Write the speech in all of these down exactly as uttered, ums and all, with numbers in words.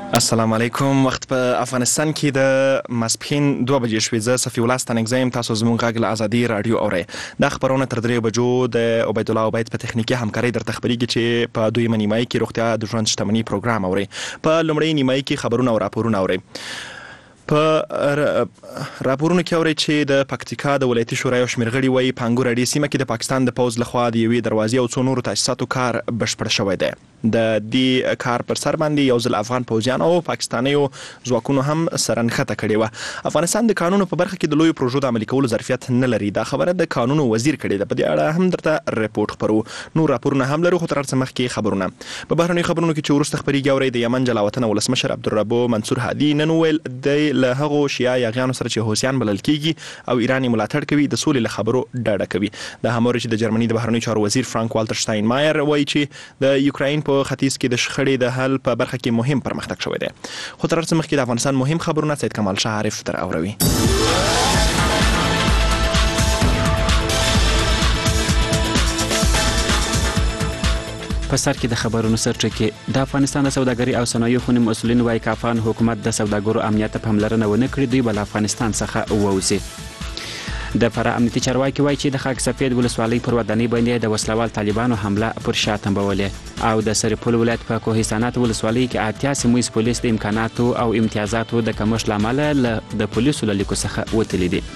السلام علیکم. وخت په افغانستان کې د ماسپښین دوه بجې شوې. زه صفي الله ستانکزی یم. تاسو زموږ غږ له ازادي راډیو اورئ. دا خبرونه تر درې بجو د عبید الله عبید په تخنیکي همکارۍ درته خبرېږي چې په دویمه نیمایي کې روغتیا د ژوند شتمني پروګرام اورئ. په لومړۍ نیمایي کې خبرونه او راپورونه اورئ. په راپورونو کې اورئ چې د پکتیکا د ولایتي شورا یو شمېر غړي وایي په انګور اډې سیمه کې د پاکستان د پوځ لخوا د یوې دروازې او څو نورو تاسیساتو کار بشپړ شوی دی. د دې کار پر سر باندې یو ځل افغان پوځیان او پاکستانیو ځواکونو هم سرنښته کړې وه. افغانستان د قانونو په برخه کې د لویو پروژو د عملي کولو ظرفیت نه لري. دا خبره د قانونو وزیر کړې ده. په دې اړه هم درته ریپورت خپرو. نور راپورونه هم لرو، خو تر هر څه مخکې خبرونه. په بهرنیو خبرونو کې چې وروسته خبرېږي اورئ د یمن جلاوطن ولسمشر عبدالربو منصور هادي نن وویل دی له هغو شیعه یاغیانو سره چې حوثیان بلل کېږي او ایران یې ملاتړ کوي د سولې له خبرو ډډه کوي. دا هم اورئ چې د جرمني د بهرنیو چارو وزیر فرانک والتر شتاینمایر وایي چې د یوکراین په ختیځ کې د شخړې د حل په برخه کې مهم پرمختګ شوی دی. خو تر هر څه مخکې د افغانستان مهم خبرونه سید کمال شاه عارف در اوروي. په سر کې د خبرونو سرټکي د افغانستان د سوداګرۍ او صنایعو خونې مسؤلین وايي که افغان حکومت د سوداګرو امنیت ته پاملرنه ونه کړي دوی به له افغانستان څخه ووځي. د فراه امنیتي چارواکي وایي چې د خاک سفید ولسوالۍ پر ودانۍ باندې د وسلوال طالبانو حمله پر شا تنبولې او د سرپل ولایت په کوهستانات ولسوالۍ کې اتیا سیمه پولیس د امکاناتو او امتیازاتو د کمښت له امله د پولیسو له لیکو څخه وتلي دي.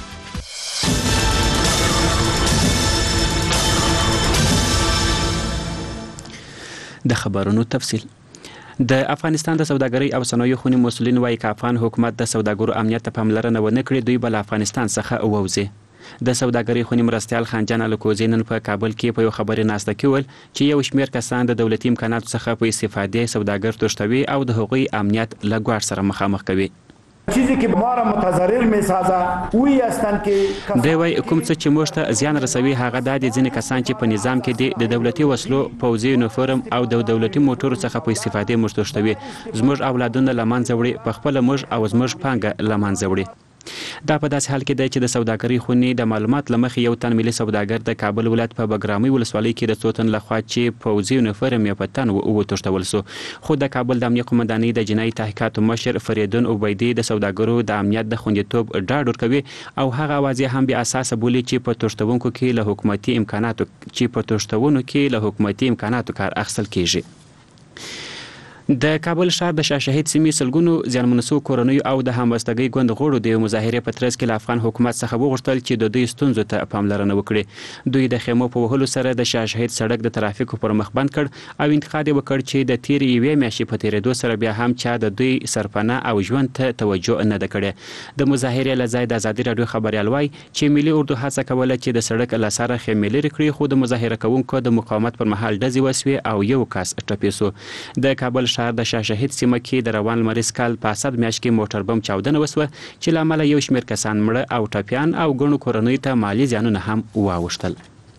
د خبرونو تفصیل. د افغانستان د سوداګرۍ او صنایعو خونې مسؤلین وایي که افغان حکومت د سوداګرو امنیت ته پاملرنه ونه کړي دوی به له افغانستان څخه ووځي. د سوداګرۍ خونې مرستیال خانجان الکوزي نن په کابل کې په یو خبري ناسته کې ویل چې یو شمېر کسان د دولتي امکاناتو څخه په استفادې سوداګر تښتوي او د هغوی امنیت له ګواښ سره مخامخ کوي. چیزی که ما را متضرر میسازه اوی هستند که دی وایي کوم څه چې موږ ته زیان رسوي هغه دا دي ځینې کسان چې په نظام کې دي د دولتي وسلو، پوځي یونیفورم او د دولتي موټرو څخه په استفادې موږ تښتوي. زموږ اولادونه له منځه وړي، په خپله موږ او زموږ پانګه له منځه وړي. دا په داسې حال کې دی چې د سوداګرۍ خونې د معلومات له مخې یو تن ملي سوداګر د کابل ولایت په بګرامۍ ولسوالۍ کې د څو تن لخوا چې پوځي یونیفورم یې په تن وتښتول سو. خو د کابل د امنیه قومندانۍ د جنایي تحقیقاتو مشر فریدون عبیدي د سوداګرو د امنیت د خوندیتوب ډاډ ورکوي او هغه اوازې هم بې اساسه بولي چې په تښتونکو کې له حکومتي امکاناتو چې په تښتونو کې له حکومتي امکاناتو کار اخیستل کیږي. د کابل ښار د شاه شهید سیمې سلګونو زیانمنو شوو کورنیو او د همبستګۍ ګوند غړو د مظاهرې په ترڅ کې له افغان حکومت څخه وغوښتل چې د دوی ستونزو ته پاملرنه وکړي. دوی د خیمو په وهلو سره د شاه شهید سړک د ترافیکو پر مخ بند کړ او انتقاد یې وکړ چې د تیرې یوې میاشتې په تېرېدو سره بیا هم چا د دوی سرپناه او ژوند ته توجه نه ده کړې. د مظاهرې له ځای د ازادي راډیو خبریال وایي چې ملي اردو هڅه کوله چې د سړک له سره خیمې لرې کړي خو د مظاهره کوونکو د مقاومت پر مهال ډزې وسوې او یو کس ټپي سو. د کابل ښار د شاه شهید سیمه کې د روان لمریز کال په اسد میاشت کې موټر بم چاودنه وسوه چې له امله یو شمېر کسان مړه او ټپیان او ګڼو کورنیو ته مالي زیانونه هم واوښتل.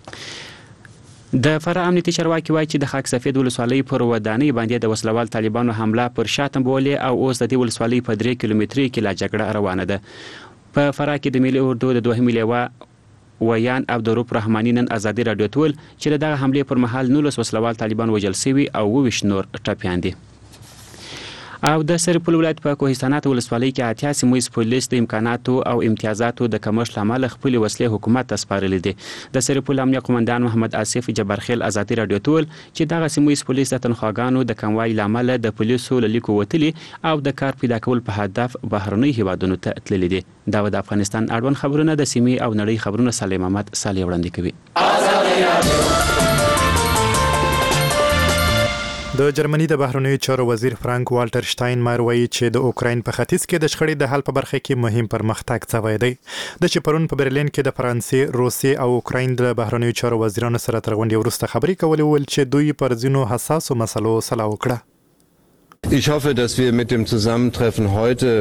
د فراه امنیتي چارواکي وایي چې د خاک سفید ولسوالۍ پر ودانۍ باندې د وسلوال طالبانو حمله پر شا تنبولې او اوس د دې ولسوالۍ په درې کیلومتري کې لا جګړه روانه ده. په فراه کې د ملي اردو د دوهمې لیوه ویان عبدالروف رحماني نن ازادي راډیو ته ویل چې د دغه حملې پر مهال نولس وسلوال طالبان وژل سوي او اووه ویشت نور ټپیان دي. او د سرپل ولایت په کوهستانات ولسوالۍ کې اتیا سیمه پولیس د امکاناتو او امتیازاتو د کمښت له امله خپلې وسلې حکومت ته سپارلې دي. د سرپل امنیه قومندان محمد آصف جبارخیل ازادي راډیو ته ویل چې دغه سیمه پولیس د تنخواګانو د کموالي له امله د پولیسو له لیکو وتلي او د کار پیدا کول په هدف بهرنیو هیوادونو ته تللي دي. دا د افغانستان اړوند خبرونه د سیمې او نړۍ خبرونه صالح محمد صالح وړاندې کوي. د جرمني د بهرنیو چارو وزیر فرانک والټر شتاینمایر وایي چې د اوکراین په ختیځ کې د شخړې د حل په برخه کې مهم پرمختګ شوی دی. د چې پرون په برلین کې د فرانسې، روسیې او اوکراین د بهرنیو چارو وزیرانو سره تر غونډې وروسته خبرې کولې ول چې دوی پر ځینو حساسو مسلو سلا وکړه. Ich hoffe, dass wir mit dem Zusammentreffen heute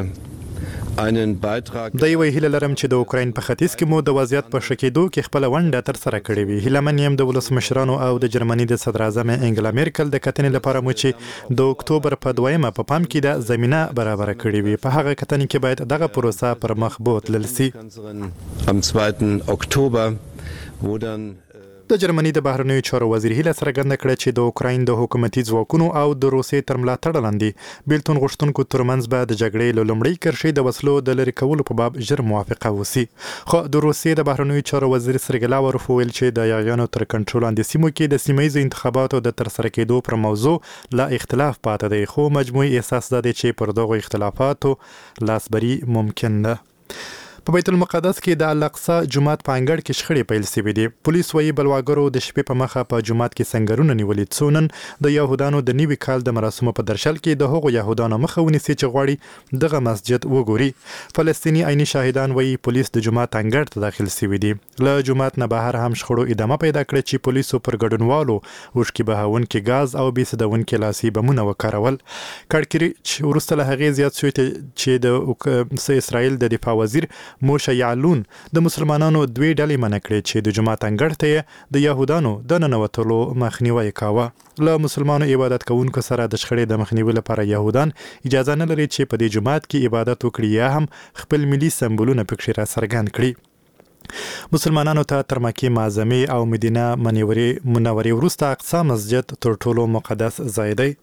د یوې هیله لرم چې د اوکراین په ختیځ کې مو د وضعیت په ښه کېدو کې خپله ونډه ترسره کړې وي. هیلهمن یم د ولسمشرانو او د جرمني د صدراعظم انګلا میرکل د کتنې لپاره مو چې د اکتوبر په دویمه په پام کې د زمینه برابره کړې وي. په هغه کتنې کې باید دغه پروسه پر مخ بوتلل سي. am zweiten Oktober, wo dann د د جرمني د بهرنیو چارو وزیر هیله څرګنده کړه چې د اوکراین د حکومتي ځواکونو او د روسیې تر ملاتړ لاندې بیلتون غوښتونکو ترمنځ به د جګړې له لومړۍ کرښې د وسلو د لرې کولو په باب ژر موافقه وسی. خو د روسیې د بهرنیو چارو وزیر سرګی لاوروف ویل چې د یاغیانو تر کنټرول لاندې سیمو کې د سیمه‌ییزو انتخاباتو د ترسره کېدو پر موضوع لا اختلاف پاتې دی، خو مجموعي احساس دا دی چې پر دغو اختلافاتو لاسبري ممکن ده. په بیت المقدس کې د الاقصی جومات په انګړ کې شخړې پیل شوې دي. پولیس وايي بلواګرو د شپې په مخه په جومات کې سنگرونه نیولې، څو نن د یهودانو د نوي کال د مراسمو په درشل کې د هغو یهودانو مخه ونیسي چې غواړي دغه مسجد وګوري. فلسطیني عیني شاهدان وايي پولیس د جومات انګړ ته داخل شوي دي. له جومات نه بهر هم شخړو ادامه پیدا کړه چې پولیسو پر ګډونوالو اوښکې بهونکي ګاز او بېسدونکي لاسي بمونه وکارول. کړکېچ وروسته له هغې زیات شوی چې د اسرائیل د دفاع وزیر موشه یعلون د مسلمانانو دوی ډلې منع کړې چې د جومات انګړ ته د یهودانو د ننوتلو مخنیوی کاوه. له مسلمانو عبادت کوونکو سره د شخړې د مخنیوي لپاره یهودان اجازه نه لري چې په دې جومات کې عبادت وکړي یا هم خپل ملي سمبولونه پکې را څرګند کړي. مسلمانانو ته تر مکې معظمې او مدینه منورې وروسته اقصی مسجد تر ټولو مقدس ځای دی.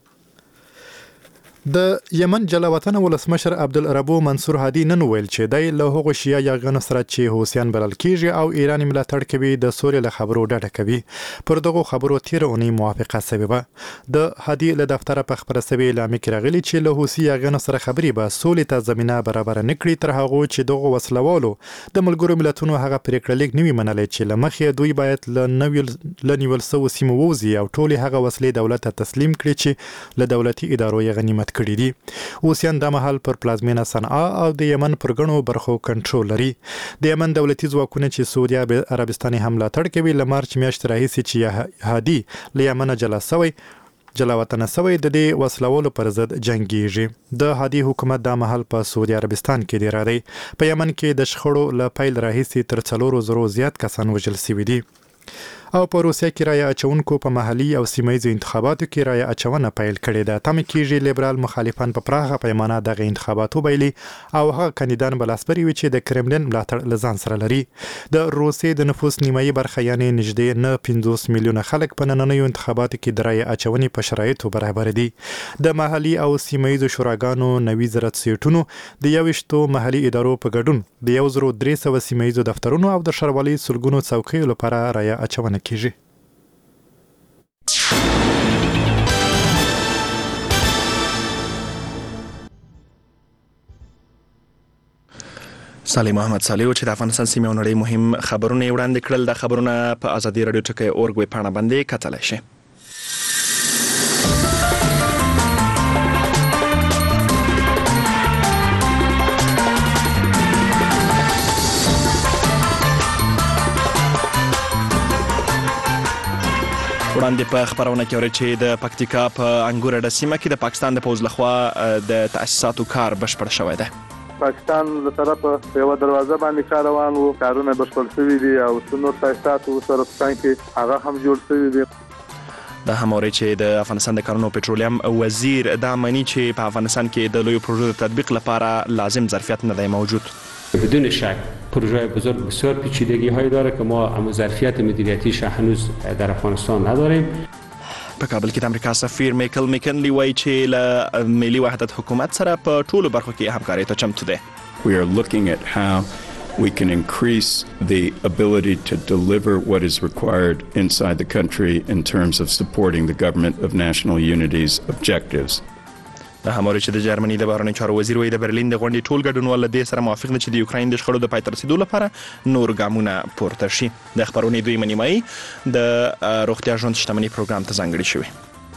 د یمن جلاوطن ولسمشر عبدالربو منصور هادي نن ویل چې دی له هغو شیعه یاغیانو سره چې حوثیان بلل کیږي او ایران ملاتړ کوي د سولې له خبرو ډډه کوي. پر دغو خبرو تیره اونۍ موافقه شوې وه. د هادي له دفتره په خپره شوې اعلامیه کې راغلي چې له حوثي یاغیانو سره خبرې به سولې ته زمینه برابره نه کړي تر هغو چې دغو وسلوالو د ملګرو ملتونو هغه پرېکړه لیک نه وي منلی چې له مخې دوی باید له نیول شوو سیمو ووځي او ټولې هغه وسلې دولت ته تسلیم کړي چې له دولتي ادارو یې غنیمت کړي دي. اوسیان د مهال پر پلازمینه صنعا او د یمن پر غنو برخو کنټرول لري. د یمن دولتي ځواکونه چې سعودي عربستان هم ملاتړ کوي له مارچ میاشتې راهیسې چې هادي له یمن جلا شوی جلاوطن شوی د دې وسلوالو پر ضد جنګیږي. د هادي حکومت د مهال په سعودي عربستان کې دی را دی. په یمن کې د شخړو له پیل راهیسې تر څلورو زرو زیات کسان وژل شوي دي. او په روسیه کې رایه اچونکو په محلي او سیمه‌ییزو انتخاباتو کې رایه اچونه پیل کړې ده. تمه کېږي لیبرال مخالفان په پراخه پیمانه دغه انتخابات وبایلي او هغه کاندیدان به لاسبري وي چې د کرملین ملاتړ له ځان سره لري. د روسیې د نفوس نیمایي برخه یعنې نږدې نه پنځوس میلیونه خلک په نننیو انتخاباتو کې د رایه اچونې په شرایطو برابر دي. د محلي او سیمه‌ییزو شوراګانو نوي زره سیټونو د یویشتو محلي ادارو په ګډون د یو زرو درې سوه سیمه‌ییزو دفترونو او د ښاروالۍ سلګونو څوکیو لپاره رایه اچونه کیږي. صالح محمد صالح چې د افغانستان سیمې او نړۍ مهم خبرونه وړاندې کړل. د خبرونه په ازادي رادیو ټکی اورګ ویب پاڼه باندې کتلی شئ. وړاندې په خبرونه کې اورئ چې د پکتیکا په انګور اډه سیمه کې د پاکستان د پوځ لخوا د تاسیساتو کار بشپړ شوی دی. پاکستان له طرفه په یوه دروازه باندې کار روان و، کارونه بشپړ شوي دي او څه نور تاسیسات ورسره په څنګ کې هغه هم جوړ شوي دي. دا هم اورئ چې د افغانستان د کانونو پټرولیم وزیر دا معنی چې په افغانستان کې د لویو پروژو د تطبیق لپاره لازم ظرفیت نه دی موجود. بدون شک پروژه بزرگ بسیار پیچیدگی هایی داره که ما اما ظرفیت مدیریتیش هنوز در افغانستان نداریم. په کابل کې د امریکا سفیر میکل میکنلی وایي چې له ملي وحدت حکومت سره په ټولو برخو کې همکارۍ ته چمتو دی. We are looking at how we can increase the ability to deliver what is required inside the country in terms of supporting the government of national unity's objectives. د هموري چې د جرمني د بهرنیو چارو وزیر وایي د برلین د غونډې ټول ګډونوال له دې سره موافق دي چې د یوکراین د شخړو د پای ته رسیدو لپاره نور ګامونه پورته شي. د خبرونې دویمه نیمایي د روغتیا ژوند شتمنۍ پروګرام ته ځانګړې شوې.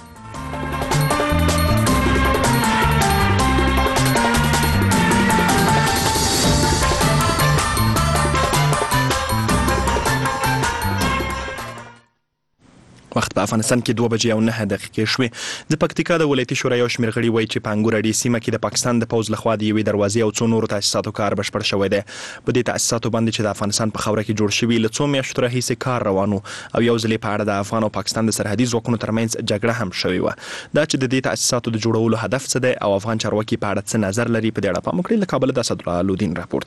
وخت په افغانستان کې دوه بجې او نهه دقیقې شوې. د پکتیکا د ولایتي شورا یو شمېر غړي وایي چې په انګور اډې سیمه کې د پاکستان د پوځ لخوا د یوې دروازې او څو نورو تاسیساتو کار بشپړ شوی دی. په دې تاسیساتو باندې چې د افغانستان په خاوره کې جوړ شوي له څو میاشتو راهیسې کار روان و او یو ځل په اړه د افغان او پاکستان د سرحدي ځواکونو ترمنځ جګړه هم شوې وه. دا چې د دې تاسیساتو د جوړولو هدف څه دی او افغان چارواکي په اړه څه نظر لري، په دې اړه پام وکړئ. له کابله د اسدالله لودین راپورته.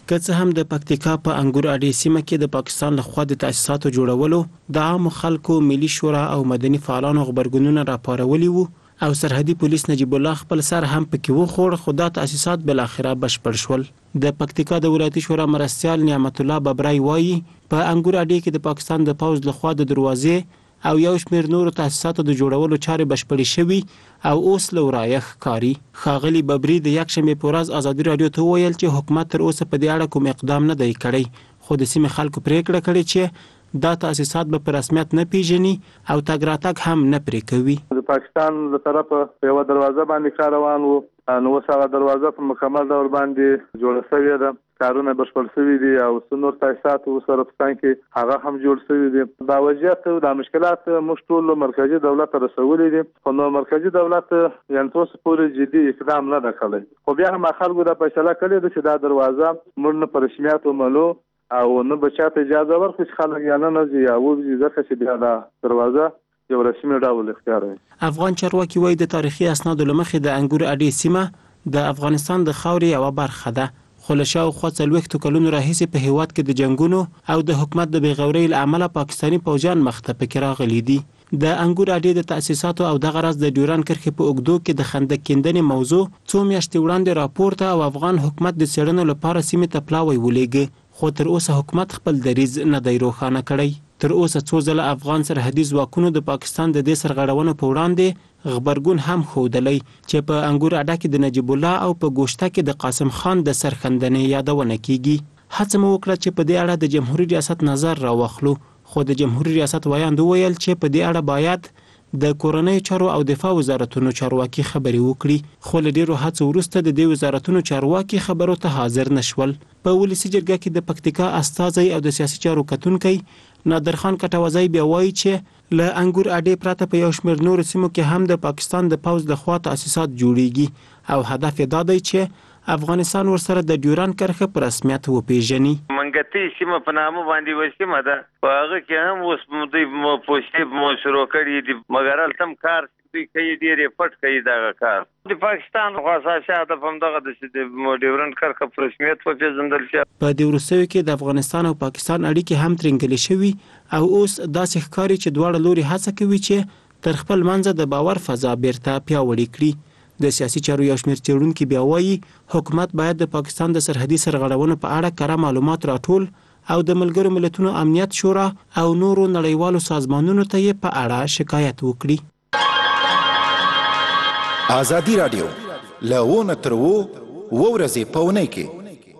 که څه هم د پکتیکا په انګور اډې سیمه کې د پاکستان لخوا د تاسیساتو جوړولو د عام خلکو ملي شورا او مدني فعالانو خبرګونونه راپارولي وو او سرحدي پولیس نجیب الله خپل سر هم پکې وخوړ، خو دا تاسیسات بل اخره بشپړ شول. د پکتیکا د ولایتي شورا مرستیال نعمت الله ببرای وایي په انګور اډې کې د پاکستان د پوز لخوا د دروازې او یو شمېر نورو تاسیساتو د جوړولو چارې بشپړې شوي او اوس له ورایه ښکاري. ښاغلي ببري د یکشنبې په ورځ ازادي راډیو ته وویل چې حکومت تر اوسه په دې اړه کوم اقدام نه دی کړی، خو د سیمې خلکو پرېکړه کړې چې دا تاسیسات به په رسمیت نه پیژني او تګ راتګ هم نه پرې کوي. د پاکستان له طرفه یو دروازه باندې کار روان وو، نو اوس هغه دروازه په مکمل ډول باندې جوړه شوې ده، کارونه بشپړ شوي دي او څنور تاسیسات سره پستان کې هغه هم جوړ شوي دي. دا وضعیت او د مشکلات موږ ټول مرکزی دولت رسولې دي، خو نو مرکزی دولت یعنی تاسو پورې جدي اقدام نه وکړي. خو بیا هم خلکو د فیصله کړې ده چې دا دروازه موږ نه پر رسمیت ومنو او نه بچاته اجازه ورکړي چې خلک یا نه نځي یا وځي، ځکه چې بیا دا دروازه یو رسمي ډول اختیار وي. افغان چارواکي وایي د تاریخي اسنادو له مخې د انګور اډې سیمه د افغانستان د خاورې یوه برخه ده، خو له شاوخوا څلوېښتو کلونو راهیسې په هیواد کې د جنګونو او د حکومت د بېغورۍ له امله پاکستاني پوځیان مخ ته پکې راغلي دي. د انګور اډې د تاسیساتو او دغه راز د ډیورند کرښې په اوږدو کې د خندق کیندنې موضوع څو میاشتې وړاندې راپورته او افغان حکومت د څېړنو لپاره سیمې ته پلاوی ولېږه، خو تر اوسه حکومت خپل دریځ نه دی روښانه کړی. تر اوسه څو ځله افغان سرحدي ځواکونو د پاکستان د دې سرغړونو په وړاندې خبرګون هم ښودلی چې په انګور اډه کې د نجیب الله او په ګوشته کې د قاسم خان د سرښندنې یادونه کیږي. هڅه مو وکړه چې په دې اړه د جمهوریت ریاست نظر راواخلو، خو د جمهوریت ریاست ویاند وویل چې په دې اړه باید د کورنۍ چارو او دفاع وزارتونو چارواکي خبري وکړي، خو له ډیرو هڅو وروسته د دې وزارتونو چارواکي خبرو ته حاضر نشول. په ولسي جرګه کې د پکتیکا استازی او د سیاسي چارو کتونکی نادر خان کټوازی بیا وایي چې له انګور اډې پرته په یو شمېر نورو سیمو کې هم د پاکستان د پوځ لخوا تاسیسات جوړیږي او هدف یې دا دی چې افغانستان ورسره د ډیورند کرښه په رسمیت وپیژني. منګتي سیمه په نامه باندې وسیمه ده، په هغه کې هم اوس دوی پوسټې مو شروع کړي دي، مګر هلته کار دوی کوي ډېرې پټ کوي دغه کار. د پاکستان خو اساسي هدف همدغه ده چې د ډیورند کرښه په رسمیت وپیژندل شي. په دې وروستیو کې د افغانستان او پاکستان اړیکې هم ترنګلې شوي او اوس داسې ښکاري چې دواړه لوري هڅه کوي چې تر خپل منځه د باور فضا بیرته پیاوړې کړي. د سیاسي چارو یو شمېر څېړونکي بیا وایي حکومت باید د پاکستان د سرحدي سرغړونو په اړه کره معلومات راټول او د ملګرو ملتونو امنیت شورا او نورو نړیوالو سازمانونو ته یې په اړه شکایت وکړي. ازادي راډیو له تر و ورځې په اونۍ کې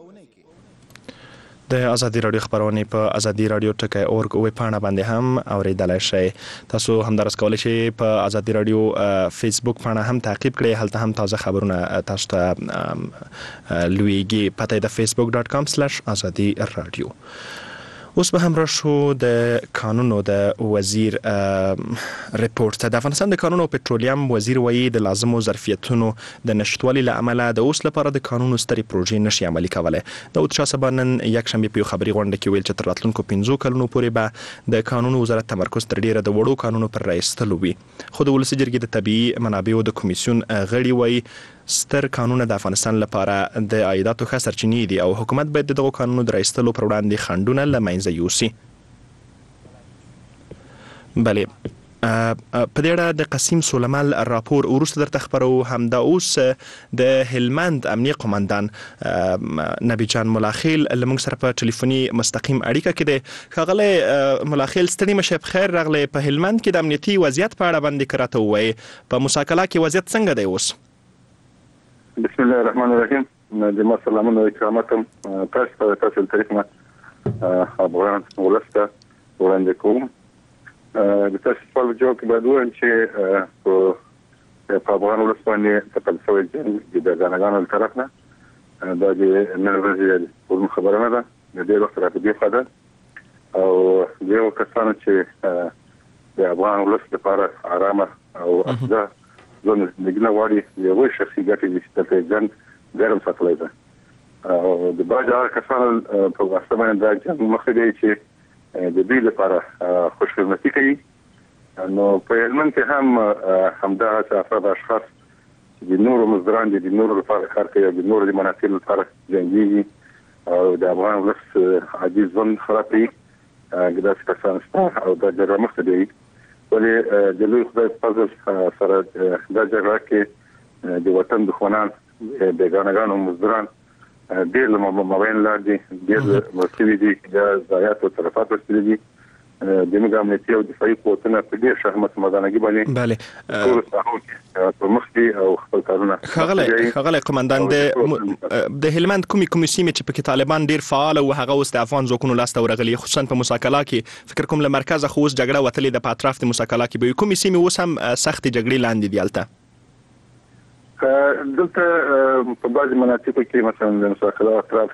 د ازادي راډیو خبرونه په ازادي راډیو ټکی اورګ ویب پاڼه باندې هم اوریدلای شئ. تاسو همدارس کولای شئ په ازادي راډیو فیسبوک پاڼه هم تعقیب کړئ، هلته هم تازه خبرونه تاسو ته لویږي. پته د فیسبوک ډاټ کام سلیش ازادي راډیو. اوس به هم راشو د قانونو د وزیر ریپورت. د افغانستان د قانون او پټرولیم وزیر وایي د لازمو ظرفیتونو د نشټوالي له امله د اوس لپاره د قانونو سترې پروژې نشي عملي کولی. داود شاه سبا نن یکشنبې په یو خبري غونډه کې ویل چې تر راتلونکو پنځو کلونو پورې به د قانونو وزارت تمرکز تر ډیره د وړو قانونو پر رایستلو وي. خو د ولسي جرګې د طبیعي منابعو د کمیسیون غړي وایي ستر قانون د افغانستان لپاره د عایداتو ښه سرچینې دي او حکومت باید دغه قانونو د رایستلو پر وړاندې خنډونه له منځه یوسي. بلې په دې اړه د قسیم سولمل راپور وروسته درته خبرو. همدا اوس د هلمند امنیه قومندان نبی جان ملاخیل له موږ سره په ټلیفوني مستقیم اړیکه کې دی. ښاغلی ملاخیل ستړي مشه، بخیر راغلی. په هلمند کې د امنیتي وضعیت په اړه باندې که راته ووایي، په مساکله کې وضعیت څنګه دی اوس؟ بسم الله الرحمن الرحیم. جماعت سلامونه و اکراماتم تاسو ته تاسو له طریق نه افغان ولس ته وړاندې کوم. د تاسو سوال جواب کې باید ووایم چې په افغان ولس باندې تپل شوی جنګ د ګاڼهګانو له طرف نه دا د نن ورځې پرون خبره نه ده، د ډېر وخت راته دې خوا ده او د یو کسانو چې د افغان ولس لپاره ارامه او افضل ځان زندګي نه غواړي یو شخصي ګټې چې د جنګ ګرم ساتلی ده او د بعض هغه کسانو په واسطه باندې دا جنګ مخې دی چې د دوی لپاره خوشخدمتي کوي. نو په هلمند کې هم همدغه افراد اشخاص چې د نورو مزدوران دي د نورو لپاره کار کوي او د نورو د منافعو لپاره جنګېږي او د افغان ولس عادي ژوند خرابوي داسې کسان شته او دا جګړه مخته دی ولې د لوی خدای په فضل سره دا جګړه کې د وطن دښمنان بیګانګان او مزدوران ډېر له مابین لاندې ډېر مرتبي دي د ضایعات او تلفات ورسېدلي دي د موږ امنیتي او دفاعي قوتونه په ډېر شهامت مدانګي باندې بله ټول ساحو په مخ کې او خپل کارونه ښاغلی ښاغلی قمندان د د هلمند کومې کومې سیمې چې پکې طالبان ډېر فعال او هغه اوس د افغان ځواکونو لاسته ورغلي خصوصا په موسی کې فکر کوم له مرکزه خو اوس جګړه وتلې د په اطراف د موسی کې به کومې سیمې اوس هم سختې جګړې لاندې دي هلته دلته په بعضې مناطقو کې مثلا د موسی اطراف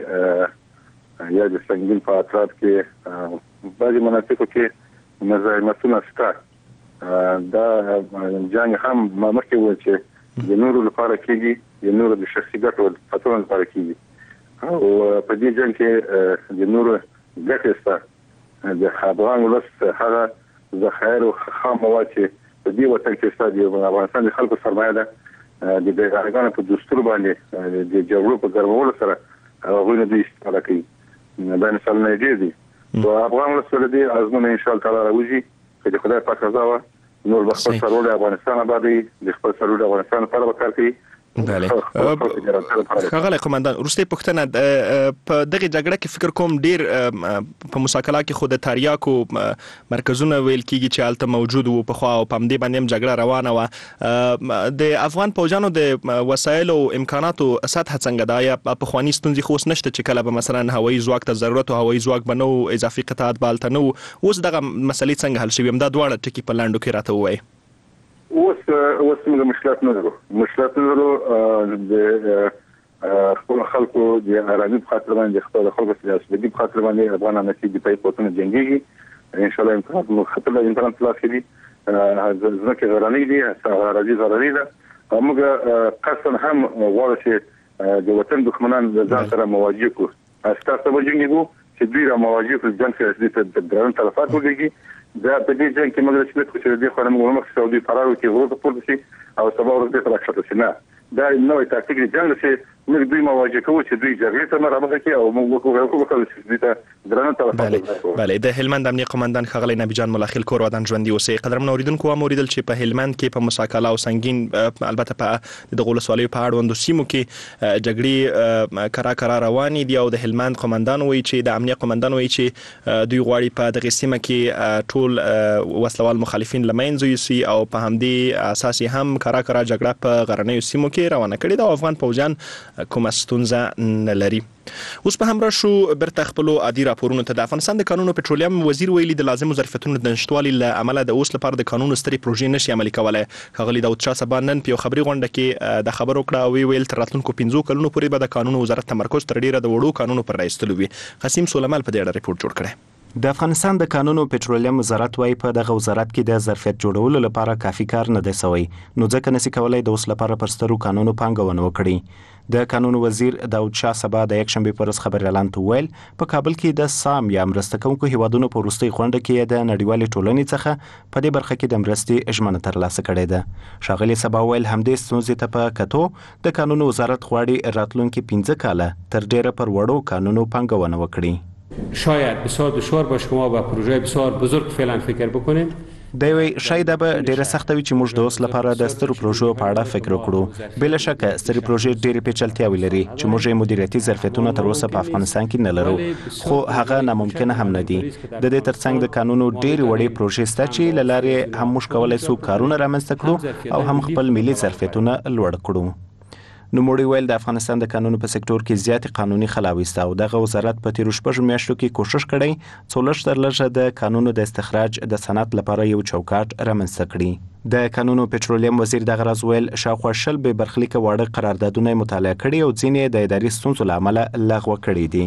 کې یا د سنګین په اطراف کې بعضې مناطقو کې مزاحمتونه شته دا جنګ هم مخکې و چې د نورو لپاره کېږي د نورو د شخصي ګټو لپاره لپاره کېږي او په دې جنګ کې د نورو ګټې شته د افغان ولس هغه ذخایر او خام مواد چې په دې وطن کې شته د افغانستان د خلکو سرمایه ده د بیګانګانو په دستور باندې د جګړو په ګرمولو سره هغوی نه دوی استفاده کوي دا مثال نه دی او افغان ولس ولدي ازمنه ان شاء الله تعالی راوځي چې خدای پاک رضا و نور بخښ سرور افغانستان آبادی د خپل سرور افغانستان لپاره وکړ کوي بله ښاغلی قمندان وروستۍ پوښتنه په دغه جګړه کې فکر کوم ډیر په موسی کې خو د تریاکو مرکزونه ویل کېږي چې هلته موجود وو پخوا او په همدې باندې هم جګړه روانه وه د افغان پوځیانو د وسایلو او امکاناتو سطحه څنګه ده یا پخواني ستونزې خو اوس نشته چې کله به مثلا هوایي ځواک ته ضرورت او هوایي ځواک به نه و اضافي قطعات به هلته نه وو اوس دغه مسلې څنګه حل شوي همدا دواړه ټکي په لنډو کې راته ووایي اوس اوس موږ مشکلات نه لرو مشکلات نه لرو د خپل خلکو د ارامي په خاطر باندې خپل خلکو د سپېدي په خاطر باندې افغان امنیتي دفاعي قوتونه جنګيږي ان شاء الله امکانات مو خطر له امکانات خلاص دي ځکه غراني دي راځي ضروري ده موږ قصدا هم غواړو چې د وطن دښمنان د ځان سره مواجه کو استاسو وجنګو چې دوی را مواجه کو ځان سره د ګران تلفات ولګي دا په دې ځای کې موږ چې په دې خو موږ مخ سعودي فرار کې ورته پورته شي او سبا ورته تر راښته شي نه دا نوې تاکتیک دی جنگ چې موږ دوی مواجه کوو چې دوی جګړې ته مرابطه کوي او موږ وکړو چې دوی ته درنه تلفات بله د هلمند امنیه قمندان ښاغلی نبی جان ملاخیل کور ودان ژوندي اوسئ قدرمن اوریدونکو هم اوریدل چې په هلمند کې په موسی او سنگین البته په دغه ولسوالیو په اړوندو سیمو کې جګړې کرا کرا روانې دي او د هلمند قمندان وایي چې د امنیه قمندان وایي چې دوی غواړي په دغه سیمه کې ټول وسلوال مخالفین له منځه یوسي او په همدې اساس هم کرا کرا جګړه په غرنیو سیمو کې روانه کړې ده او افغان پوځیان کومه ستونزه نه لري اوس په همراه شو برته خپلو عادي راپورونو ته د افغانستان د کانونو پټرولیم وزیر ویلي د لازمو ظرفیتونو د نشتوالي له امله د اوس لپاره د کانونو سترې پروژې نشي عملي کولای ښاغلي داود شاه سبا نن په یو خبري غونډه کې د خبرو کړه او ویل تر راتلونکو پنځو کلونو پورې به د کانونو وزارت تمرکز تر ډیره د وړو کانونو پر راایستلو وي قاسم سلیمان په دې اړه ریپورت جوړ کړی د افغانستان د کانونو پټرولیم وزارت وايي په دغه وزارت کې د ظرفیت جوړولو لپاره کافي کار نه دی سوی نو ځکه نشي کولای د اوس لپاره پر سترو کانونو پانګونه وکړي د کانونو وزیر داود شاه سبا د یک شنبه پر خبر اعلان ویل په کابل کې د سام یا مرسته کوونکو هیوادونو په وروستي غونډه کې د نړیوالې ټولنې څخه په دې برخه کې د مرستې ژمنه ترلاسه کړې ده ښاغلي سبا ویل همدې ستونزې ته په کتو د کانونو وزارت غواړي راتلونکي پنځه کاله تر ډیره پر وړو کانونو پانګونه وکړي شاید بسیار دشوار باشه که ما به پروژه بسیار بزرگ فعلا فکر بکنیم دوی شاید به ډیره سخت وي چې موږ د اوس لپاره د سترو پروژو په اړه فکر وکړو بل شک ستري پروژې ډیره پیچلتیاوې لري چې موږ یې مدیریتي ظرفیتونه تر اوسه په افغانستان کې نه لرو خو هغه ناممکن هم نه دي د دې ترڅنګ د قانونو ډیره وړې پروژې سته چې لاره هم موږ کولای سو کارونه رامنځته کړو او هم خپل ملي ظرفیتونه لوړ کړو نوموړي ویل د افغانستان د قانونو په سکتور کې زیات قانوني خلاویسته او دغه وزارت په تیرو شپږو میاشتو کې کوشش کړی څو لږ تر لږه د قانونو د استخراج د صنعت لپاره یو چوکاټ رامنځته کړي د قانونو پټرولیم وزیر دغه راز ویل شاوخوا شل به برخلیک واړه قراردادونه مطالعه کړي او ځینې د اداري ستونزو له امله لغوه کړي دي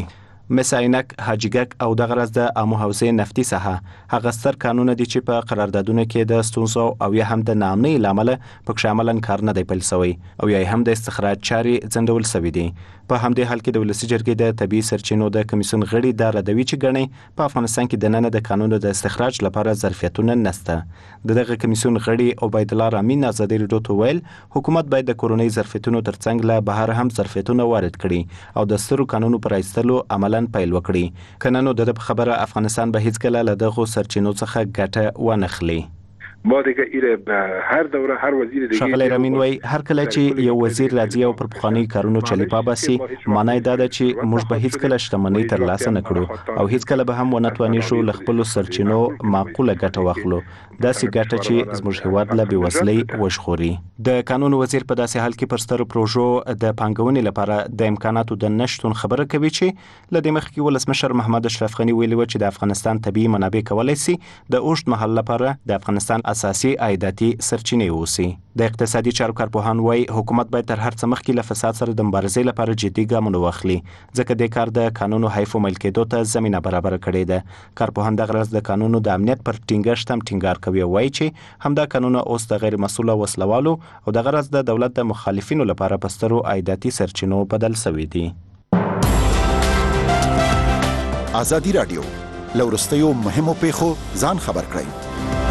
مساینک حاجیګک او دغه راز د امو حوزې نفتي ساحه هغه ستر قانون دي چې په قراردادونو کې د ستونزو او یا هم د ناامنۍ لامل پکې عملاً کار نه دی پیل شوی او یا هم د استخراج چارې ځندول شوې دي. په همدې حال کې د ولسي جرګې د طبي سرچینو د کمیسیون غړي دا ردوي چې ګڼي په افغانستان کې د نن د قانون د استخراج لپاره ظرفیتونه نشته. دغه کمیسیون غړي عبید الله رامین ازادي راډیو ته ویل حکومت باید د کورونی ظرفیتونو ترڅنګ له بهر هم ظرفیتونه وارد کړي او د سترو قانونو پر ایستلو عملاً پیل وکړي. کنه نو د خبره افغانستان به هیڅ کله له دغه سرچینو څخه ګټه ونه خلی. ما دیگه ایره هر دوره هر وزیر دیگه شغله رامین وای هر کله چې یو وزیر راځي او پر پخوانی کارونو چلیپا باسي معنی دا ده چې موږ به هیڅ کله شتمنۍ ترلاسه نه کړو او هیڅ کله به هم ونه توانې شو له خپل سرچینو معقوله ګټه واخلو. داسې ګټه چې زموږ هیواد له بېوزلۍ وژغوري. د قانون وزیر په داسې حال کې پر سترو پروژو د پانګونې لپاره د امکاناتو د نشټون خبره کوي چې له دې مخکې ولسمشر محمد اشرف غني ویلي و چې د افغانستان طبیعي منابع کولای شي د اوږد مهال لپاره د افغانستان اساسي عایداتي سرچینې اوسي. د اقتصادي چارو کارپوهان وایي حکومت باید تر هر څه مخکې له فساد سره د مبارزې لپاره جدي ګامونه واخلي ځکه د کار د قانونو حیف مل کېدو ته زمینه برابر کړې ده. کارپوهان دغه ورځ د قانونو د امنیت پر ټینګښت هم ټینګار کوي او وایي چې همدا قانون اوس د غیر مسؤله وسلوالو او دغه ورځ د دولت د مخالفینو لپاره په سترو عایداتي سرچینو بدل شوي دي. ازادي راډیو له وروستیو مهمو پیښو ځان خبر کړئ.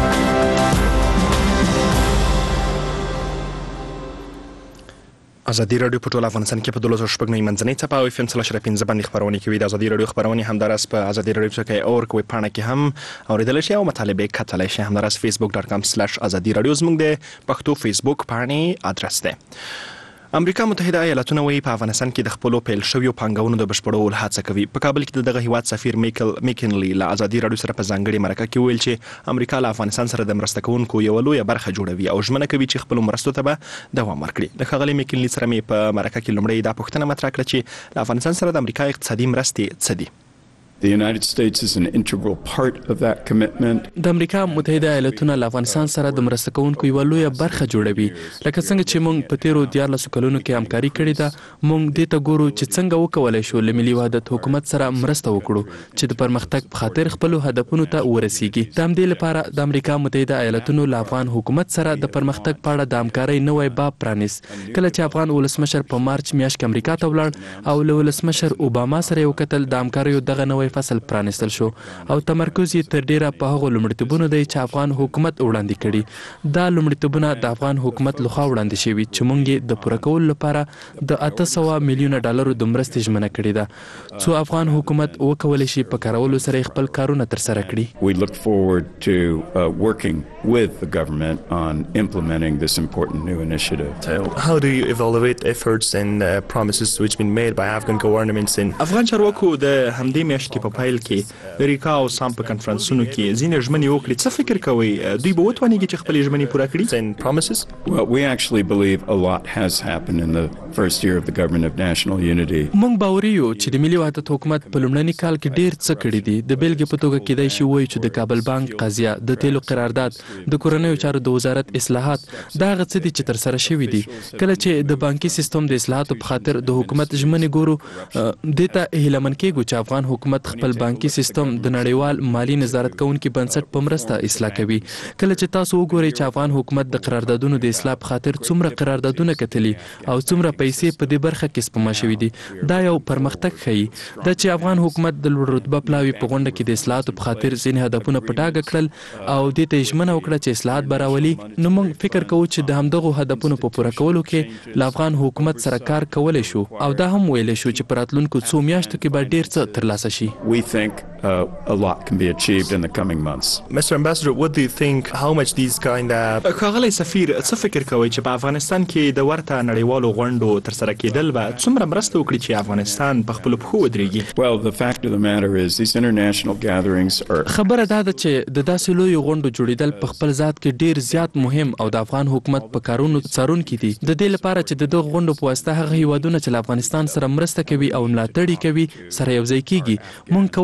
ازادي راډیو په ټول افغانستان کې په دولس شپږ نه منځنۍ څپه او اف ام څلور پنځه باندې خبرونه کوي. د ازادي راډیو خبرونه همدارس په ازادي راډیو کې اور کوي پاڼه کې هم اوریدل شي او مطالبه کتلای شي. همدارس فیسبوک ډاټ کام سلاش ازادي راډیو زموږ د پښتو فیسبوک پاڼې ادرس ده. امریکا متحده ایالاتونه وایي په افغانستان کې د خپلو پیل شویو پانګونو د بشپړولو هڅه کوي. په کابل کې دغه هیواد سفیر میکل میکنلی له ازادي راډیو سره په ځانګړي مرکه کې ویل چې امریکا له افغانستان سره د مرسته کوونکو یو لویه برخه جوړوي او ژمنه کوي چې خپل مرستو ته به دوام ورکړي. د ښاغلي میکنلی سره مې په مرکه کې لومړی دا پوښتنه مطرح کړه چې له افغانستان سره د امریکا اقتصادي مرستې څه دي. The United States is an integral part of that commitment. د امریکا متحده ایالاتونه له افغانستان سره د مرسته کوونکو یوه لویه برخه جوړوي. لکه څنګه چې موږ په تیرو دیارلسو کلونو کې همکاري کړې ده، موږ دې ته ګورو چې څنګه وکولای شو له ملي وحدت حکومت سره مرسته وکړو چې د پرمختګ په خاطر خپلو هدفونو ته ورسیږي. د همدې لپاره د امریکا متحده ایالاتونو له افغان حکومت سره د پرمختګ په اړه د همکارۍ نوی باب پرانیست. کله چې افغان ولسمشر په مارچ میاشت کې امریکا ته ولاړ او له ولسمشر اوباما سره یې وکتل، د همکاریو دغه نوی فصل پرانیستل شو او تمرکز یې تر ډیره په هغو لومړیتوبونو دی چې افغان حکومت وړاندې کړي. دا لومړیتوبونه د افغان حکومت لخوا وړاندې شوي چې موږ یې د پوره کولو لپاره د اته سوه میلیونه ډالرو د مرستې ژمنه کړې ده څو افغان حکومت وکولی شي په کارولو سره خپل کارونه ترسره کړي. We look forward to uh, working with the government on implementing this important new initiative. So how do you evaluate efforts and uh, promises which been made by Afghan governments in افغان چارواکو د همدې میاشتې په پیل کې ریکا او سام په کنفرانسونو کې ځینې ژمنې وکړې. څه فکر کوئ دوی به وتوانیږي چې خپلې ژمنې پوره کړي؟ and promises? Well, we actually believe a lot has happened in the first year of the government of national unity. موږ باوري یو چې د ملي وحدت حکومت په لومړني کال کې ډېر څه کړي دي. د بیلګې په توګه کېدای شي ووایو چې د کابل بانک قضیه، د تیلو قرارداد، د کورنیو چارو د وزارت اصلاحات دا هغه څه دي چې ترسره شوي دي. کله چې د بانکي سیستم د اصلاحاتو په خاطر د حکومت ژمنې ګورو، دې ته هیله من کېږو چې افغان حکومت خپل بانکي سیستم د نړیوال مالی نظارت کوونکي بنسټ په مرسته اصلاح کوي. کله چې تاسو وګورئ چې افغان حکومت د قراردادونو د اصلاح په خاطر څومره قراردادونه کتلي او څومره پیسې په دې برخه کې سپما شوي دي، دا یو پرمختګ ښیي. دا چې افغان حکومت د لوړ رتبه پلاوي په غونډه کې د اصلاحاتو په خاطر ځینې هدفونه په ډاګه کړل او دې ته ژمنه وکړه چې اصلاحات به راولي، نو موږ فکر کوو چې د همدغو هدفونو په پوره کولو کې له افغان حکومت سره کار کولی شو او دا هم ویلی شو چې په راتلونکو څو میاشتو کې به ډېر څه ترلاسه شي. We think uh, a lot can be achieved in the coming months. Mister Ambassador, what do you think how much these kind of ښاغلی سفیر څه فکر کوئ چې په افغانستان کې د ورته نړیوالو غونډو ترسره کېدل به څومره مرسته وکړي چې افغانستان په خپلو پښو ودرېږي؟ Well, the fact of the matter is these international gatherings are خبره دا ده چې د داسې لویو غونډو جوړېدل په خپل ذات کې ډېر زیات مهم او د افغان حکومت په کارونو څارونکي دي. د دې لپاره چې د دغو غونډو په واسطه هغه هیوادونه چې له افغانستان سره مرسته کوي او ملاتړ یې کوي سره یوځای کېږي. موږ کولی شو چې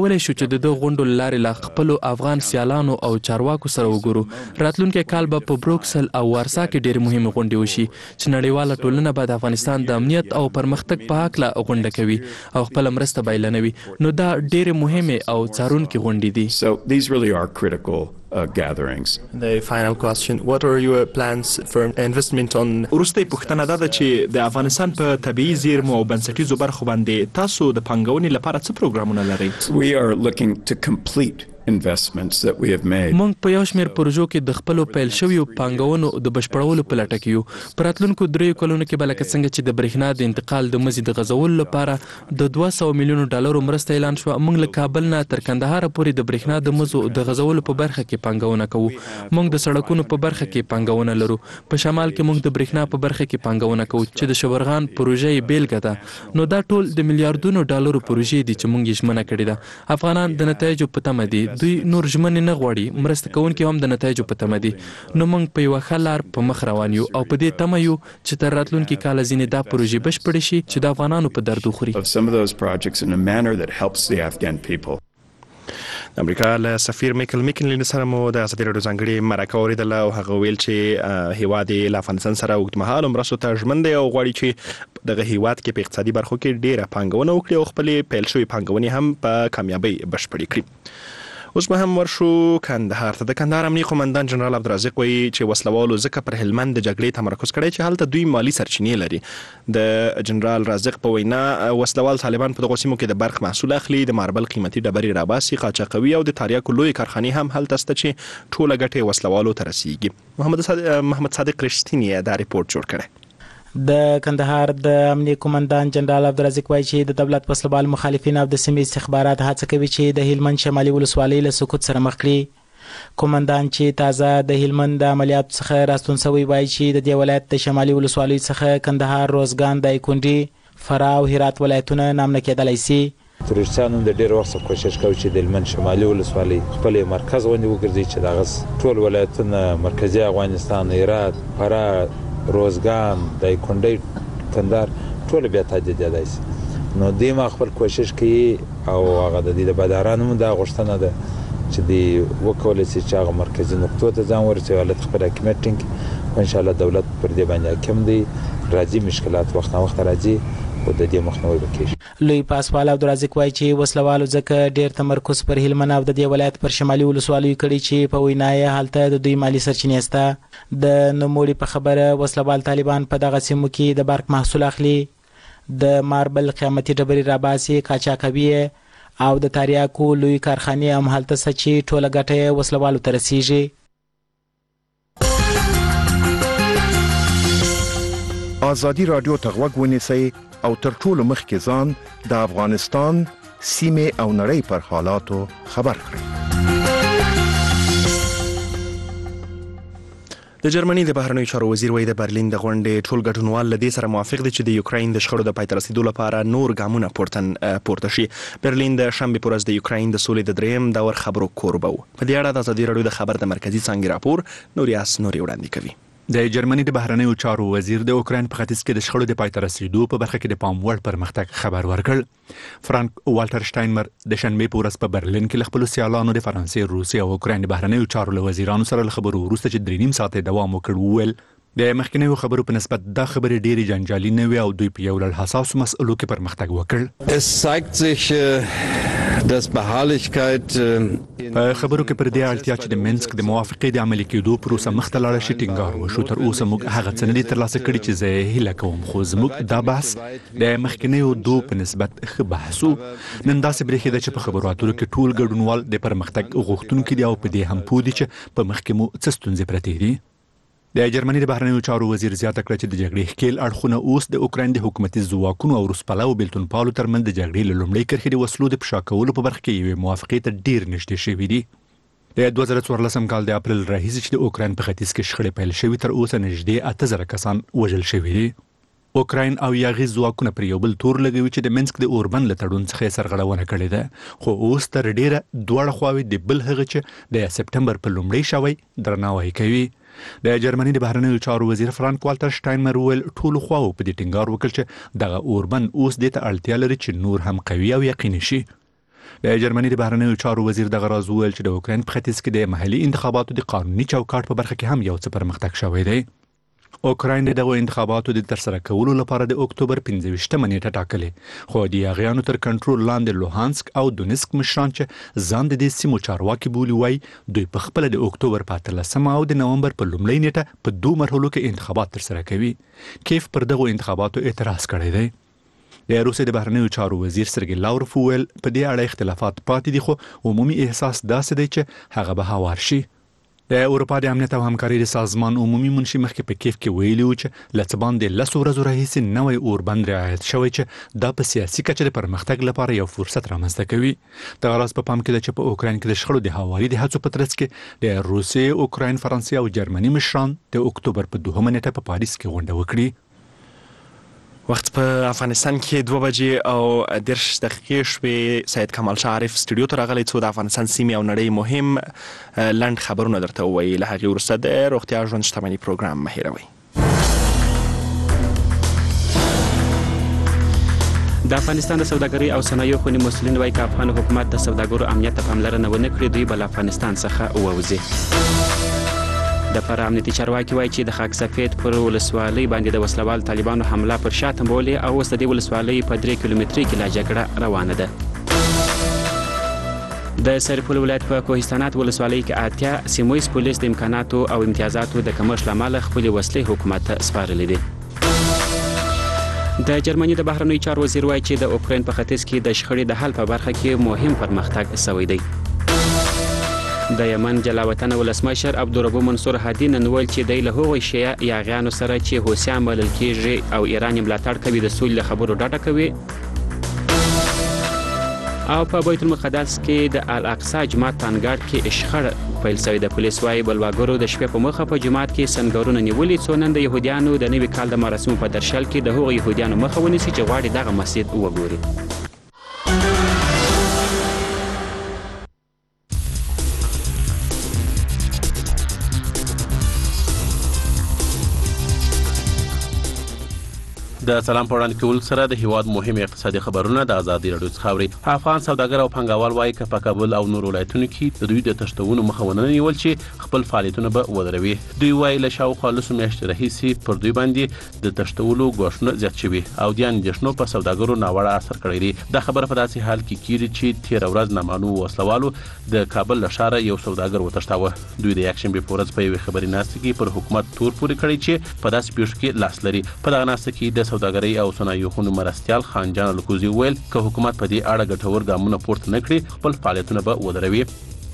چې د دغه غونډو له لارې له خپلو افغان سیالانو او چارواکو سره وګورو. راتلونکی کال به په بروکسل او وارسا کې ډېرې مهمې غونډې وشي چې نړیواله ټولنه به د افغانستان د امنیت او پرمختګ په هکله غونډه کوي او خپله مرسته به اعلانوي. نو دا ډېرې مهمې او څارونکې غونډې دي. So these really are critical Uh, gatherings. The final question, what are your plans for investment on وروستۍ پوښتنه دا ده چې د افغانستان په طبیعي زیرمو او بنسټیزو برخو باندې تاسو د پانګونې لپاره څه پروګرامونه لرئ؟ We are looking to complete investments that we have made. موږ په یو شمېر پروژو کې د خپلو پیل شویو پانګونو د بشپړولو په لټه کې یو. په راتلونکو دریو کلونو کې به لکه څنګه چې د برېښنا د انتقال د مزي د غځولو لپاره د دوه سوه میلیونو ډالرو مرسته اعلان شوه. موږ له کابل نه تر کندهار پورې د برېښنا د مزو د غځولو په برخه کې پانګونه کوو. موږ د سړکونو په برخه کې پانګونه لرو. په شمال کې موږ د برېښنا په برخه کې پانګونه کوو چې د شبرغان پروژه یې بیلګه ده. نو دا ټول د میلیارډونو ډالرو پروژې دي چې موږ یې ژمنه کړې ده. افغانان د نتایجو په تمه دي. دوی نور ژمنې نه غواړي، مرسته کوونکي هم د نتایجو په تمه دي. نو موږ په یوه ښه لار په مخ روان یو او په دې تمه یو چې تر راتلونکي کاله ځینې دا پروژې بشپړې شي چې د افغانانو په درد وخوري. Of some of those projects in a manner that helps the Afghan people. د امریکا له سفیر میکل میکنلین سره مو د ازادي راډیو ځانګړي مرکه اوریدله او هغه ویل چې هیواد یې له افغانستان سره اوږدمهاله مرستو ته ژمن دی او غواړي چې دغه هیواد کې په اقتصادي برخو کې ډیره پانګونه وکړي او خپلې پیل شوې پانګونې هم په کامیابۍ بشپړې کړي. اوس به هم ورشو کندهار ته. د کندهار امنیه قومندان جنرال عبدالرزاق وایي چې وسلوالو ځکه پر هلمند د جګړې تمرکز کړی چې هلته دوی مالی سرچینې لري. د جنرال رازق په وینا وسلوال طالبان په دغو سیمو کې د برق محصول اخلي، د ماربل قیمتي ډبرې راباسي، قاچاقوي او د تریاکو لوی کارخانې هم هلته شته چې ټوله ګټې وسلوالو ته رسیږي. محمد صادق محمد صادق رښتینی دا ریپورت جوړ کړی. د کندهار د امنیه قومندان جنرال عبدالرزاق وایي چې د دولت وسلوال مخالفین او د سیمې استخبارات هڅه کوي چې د هلمند شمالي ولسوالۍ له سقوط سره مخ کړي. قومندان چې تازه د هلمند د عملیاتو څخه راستون شوی وایي چې د دې ولایت د شمالي ولسوالۍ څخه کندهار، روزګان، دایکنډي، فراه او هرات ولایتونه نامنه کېدلی شي. ترورستانو د ډېر وخت کوشش کوي چې د هلمند شمالي ولسوالۍ خپل مرکز غوندې وګرځي چې دغه ټول ولایتونه مرکزي افغانستان، هرات، فراه، روزګان، دایکنډي، کندهار ټول بیا تهدید یادای شي. نو دوی ما خپل کوشش کوي او هغه د دې د بادارانو هم دا غوښتنه ده چې دوی وکولی شي چې هغه مرکزي نقطو ته ځان ورسوي، حالت خپل حاکمیت ټینګ کړي. انشاءالله دولت پر دې باندې حاکم دی. راځي مشکلات وخت نه وخت راځي او د دې مخنیوی وکړي. لوی پاسوال عبدالرزاق وایي چې وسلوالو ځکه ډېر تمرکز پر هلمند او د دې ولایت پر شمالي ولسوالیو کړي چې په وینا یې هلته د دوی مالي سرچینې شته. د نوموړي په خبره وسلوال طالبان په دغه سیمو کې د برق محصول اخلي، د ماربل قیمتي ډبرې راباسي، قاچاقوي او د تریاکو لوی کارخانې هم هلته شته چې ټوله ګټه یې وسلوالو ته رسیږي. ازادي راډیو ته غوږ ونیسئ او تر ټولو مخکې ځان د افغانستان سیمې او نړۍ پر حالاتو خبر کړئ. د جرمني د بهرنیو چارو وزیر وایي د برلین د غونډې ټول ګډونوال له دې سره موافق دي چې د یوکراین د شخړو د پای ته رسیدو لپاره نور ګامونه پورته پورته شي. برلین د شنبې په ورځ د یوکراین د سولې د دریم دور خبرو کوربه و. په دې اړه د ازادي راډیو د خبر د مرکزي څانګې راپور نوریاس نوري وړاندې کوي. د جرمني د بهرنیو چارو وزیر د اوکراین په ختیځ کې د شخړو د پای ته رسیدو په برخه کې د پام وړ پرمختګ خبر ورکړ. فرانک والټر شټاینمر د شنبې په ورځ په برلین کې خپل سیالانو د فرانسې، روسیې او اوکراین د بهرنیو چارو له وزیرانو سره خبرو وروسته چې درې نیم ساعته دوام وکړ وویل د مخکینیو خبرو په نسبت دا خبرې ډېرې جنجالي نه وي او دوی په یو لړ حساسو مسئلو کې پرمختګ وکړ. Es zeigt sich dass Beharrlichkeit په خبرو کې پر دې اړتیا چې د منسک د موافقې د عملي کېدو پروسه مخته لاړه شي ټینګار وشو. تر اوسه موږ هغه څه نه دي ترلاسه کړي چې زه یې هیله کوم، خو زموږ دا بحث د مخکینیو دو په نسبت ښه بحث و. نن داسې برېښېده چې په خبرو اترو کې ټول ګډونوال د پرمختګ غوښتونکي دي او په دې هم پوه دي چې په مخکې مو څه ستونزې پرتې دي. د جرمني د بهرنیو چارو وزیر زیاته کړه چې د جګړې ښکېل اړخونه اوس د اوکراین د حکومتي ځواکونو او روسپالو بېلتونپالو ترمنځ د جګړې له لومړۍ کرښې د وسلو د پشا کولو په برخه کې یوې موافقې ته ډېر نږدې شوي دي. د دوه زره څوارلسم کال د اپریل راهیسې چې د اوکراین په ختیځ کې شخړې پیل شوي تر اوسه نږدې اته زره کسان وژل شوي دي. اوکراین او یاغي ځواکونه پر یو بل تور لګوي چې د منسک د اوربند له تړون څخه یې سرغړونه کړې ده، خو اوس تر ډېره دواړه خواوې د بل هغه چې د سپټمبر په لومړۍ شوی درناوی کوي. د جرمني د بهرنیو چارو وزیر فرانک والټر شټاینمر وویل ټولو خواوو په دې ټینګار وکړ چې دغه اوربند اوس دې ته اړتیا لري چې نور هم قوي او یقیني شي. د جرمني د بهرنیو چارو وزیر دغه راز وویل چې د اوکراین په ختیځ کې د محلي انتخاباتو د قانوني چوکاټ په برخه کې هم یو څه پرمختګ شوی دی. اوکراین دغه انتخاباتو د ترسره کولو لپاره د اکتوبر پنځه ویشتمه نیټه ټاکلې، خو د یاغیانو تر کنټرول لاندې لوهانسک او دونیسک مشران چې ځان د دې سیمو چارواکي بولي وایي دوی په خپله د اکتوبر په اتلسمه او د نومبر په لومړۍ نیټه په دوه مرحلو کې انتخابات ترسره کوي. کیف پر دغو انتخاباتو اعتراض کړی دی. د روسیې د بهرنیو چارو وزیر سرګی لاوروف وویل په دې اړه اختلافات پاتې دي، خو عمومي احساس داسې دی چې هغه به هوار شي. د اروپا د امنیت او همکارۍ د سازمان عمومي منشي مخکې په کیف کې ویلي و چې له څه باندې لسو ورځو راهیسې نوی اوربند رعایت شوی چې دا په سیاسي کچه د پرمختګ لپاره یو فرصت رامنځته کوي. دغه راز په پام کې ده چې په اوکراین کې د شخړو د هواري د هڅو په ترڅ کې د روسیې، اوکراین، فرانسې او جرمني مشران د اکتوبر په دوهمه نیټه په پاریس کې غونډه وکړي. وخت په افغانستان کې دوه بجې او دېرش دقیقې شوې. سید کمال شاه عارف سټوډیو ته راغلی څو د افغانستان سیمې او نړۍ مهم لنډ خبرونه درته ووایي. له هغې وروسته د روغتیا، ژوند، شتمني پروګرام مه هېروئ. د افغانستان د سوداګرۍ او صنایعو خونې مسؤلین وایي که افغان حکومت د سوداګرو امنیت ته پاملرنه ونه کړي دوی به له افغانستان څخه ووځي. د فراه امنیتي چارواکي وایي چې د خاک سفید پر ولسوالۍ باندې د وسلوال طالبانو حمله پر شا تمبولې او اوس د دې ولسوالۍ په درې کیلومترۍ کې لا جګړه روانه ده. د سرپل ولایت په کوهستانات ولسوالۍ کې اتیا سیمویز پولیس د امکاناتو او امتیازاتو د کمښت له امله خپلې وسلې حکومت ته سپارلې دي. د جرمني د بهرنیو چارو وزیر وایي چې د اوکراین په ختیځ کې د شخړې د حل په برخه کې مهم پرمختګ شوی دی. د یمن جلاوطن ولسمشر عبدالربو منصور هادي نن ویل چې دی له هغو شیعه یاغیانو سره چې حوثیان بلل کېږي او ایران یې ملاتړ کوي د سولې له خبرو ډډه کوي. او په بیت المقدس کې د الاقصی جومات په انګړ کې شخړه پیل شوې ده. پولیس وایي بلواګرو د شپې په مخه په جومات کې سنګرونه نیولي څو نن د یهودیانو د نوي کال د مراسمو په درشل کې د هغو یهودیانو مخه ونیسي چې غواړي دغه مسجد وګوري. د سلام په وړاندې کولو سره د هیواد مهم اقتصادي خبرونه د ازادي راډیو څخه اورئ. افغان سوداګر او پانګوال وایي که په کابل او نورو ولایتونو کې د دوی د تښتونو مخه ونه نیول چې خپل فعالیتونه به ودروي. دوی وایي له شاوخوا لسو میاشتې راهیسې پر دوی باندې د تښتولو ګواښونه زیات شوي او د اندېښنو په سوداګرو ناوړه اثر کړی دی. دا خبره په داسې حال کې کیږي چې تېره ورځ نامعلومو وسلوالو د کابل له ښاره یو سوداګر وتښتاوه. دوی د یکشنبې په ورځ په یوې خبري ناستې کې پر حکومت تور پورې کړی چې په داسې پیښو کې لاس لري. په دغه ناسته کې د سوداګرۍ او صنایعو خونو مرستیال خانجان الکوزي ویل که حکومت په دې اړه ګټور ګامونه پورته نه کړي خپل فعالیتونه به ودروي.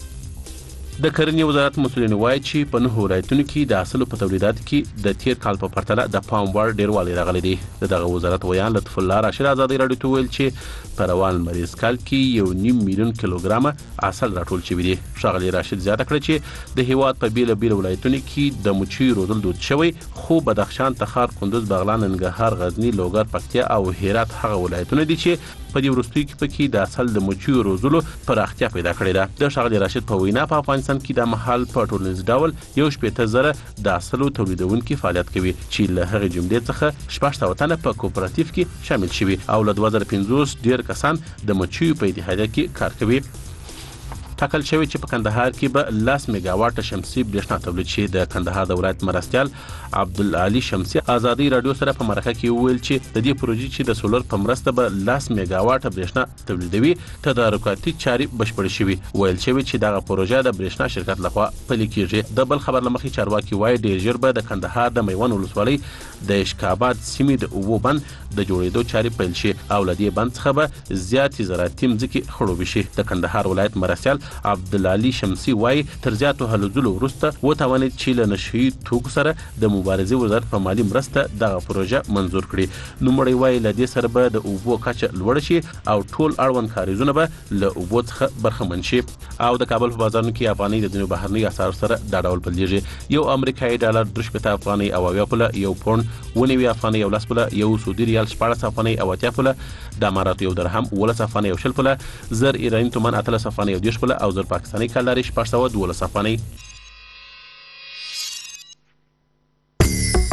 د کرنې وزارت مسؤلین وایي چې په نهو ولایتونو کې د حاصلو په تولیداتو کې د تیر کال په پرتله د پام وړ ډیروالی راغلی دی. د دغه وزارت ویان لطف الله راشد ازادي راډیو ته ویل چې په روان لمریز کال کې یو نیم میلیون کیلوګرامه حاصل راټول شوی دی. ښاغلي راشد زیاته کړه چې د هیواد په بیله بیله ولایتونو کې د مچیو روزل دود شوی، خو بدخشان، تخار، کندوز، بغلان، ننګرهار، غزنی، لوګر، پکتیا او هرات هغه ولایتونه دي چې په دې وروستیو کې پکې د حاصل د مچیو روزلو پراختیا پیدا کړې ده. د ښاغلي راشد په وینا په افغانستان کې د مهال په ټولنیز ډول یو شپېته زره د حاصلو تولیدونکي فعالیت کوي چې له هغې جملې څخه شپږ سوه تنه په کوپراتیف کې شامل شوي او له دوه زره پنځوس ډېر کسان د مچیو په اتحادیه کې کار کوي. ټاکل شوی چې په کندهار کې به لس میګاواټه شمسي برېښنا تولید شي. د کندهار د ولایت مرستیال عبدالعلي شمسي ازادي راډیو سره په مرکه کې وویل چې د دې پروژې چې د سولر په مرسته به لس میګاواټه برېښنا تولیدوي تدارکاتي چارې بشپړې شوي. ویل شوي چې دغه پروژه د برېښنا شرکت لخوا پلي کیږي. د بل خبر له مخې چارواکي وایي ډېر ژر به د کندهار د میوند ولسوالۍ د اشکاباد سیمې د اوبو بند د جوړېدو چارې پیل شي او له دې بند څخه به زیاتې زراعتي مځکې خړوبې شي. د کندهار ولایت مرستیال عبدالعلي شمسي وایي تر زیاتو هلو ځلو وروسته وتوانېد چې له نشهیي توکو سره د مبارزې وزارت په مالي مرسته دغه پروژه منظور کړي. نوموړی وایي له دې سره به د اوبو کچه لوړه شي او ټول اړوند کاریزونه به له اوبو څخه برخمن شي. او د کابل په بازارونو کې افغانۍ د ځینو بهرنیو اسعارو سره دا ډول بدلېږي. یو امریکایي ډالر دوه شپېته افغانۍ او اویا پوله، یو پونډ اوه نوي افغانۍ او لس پوله، یو سعودي ریال شپاړس افغانۍ او اتیا پوله، د اماراتو یو درهم اوولس افغانۍ او شل پوله، زر ایراني تومان اتلس افغانۍ او دېرش پوله او زر پاکستاني کالداري شپږ سوه دولس افغانۍ.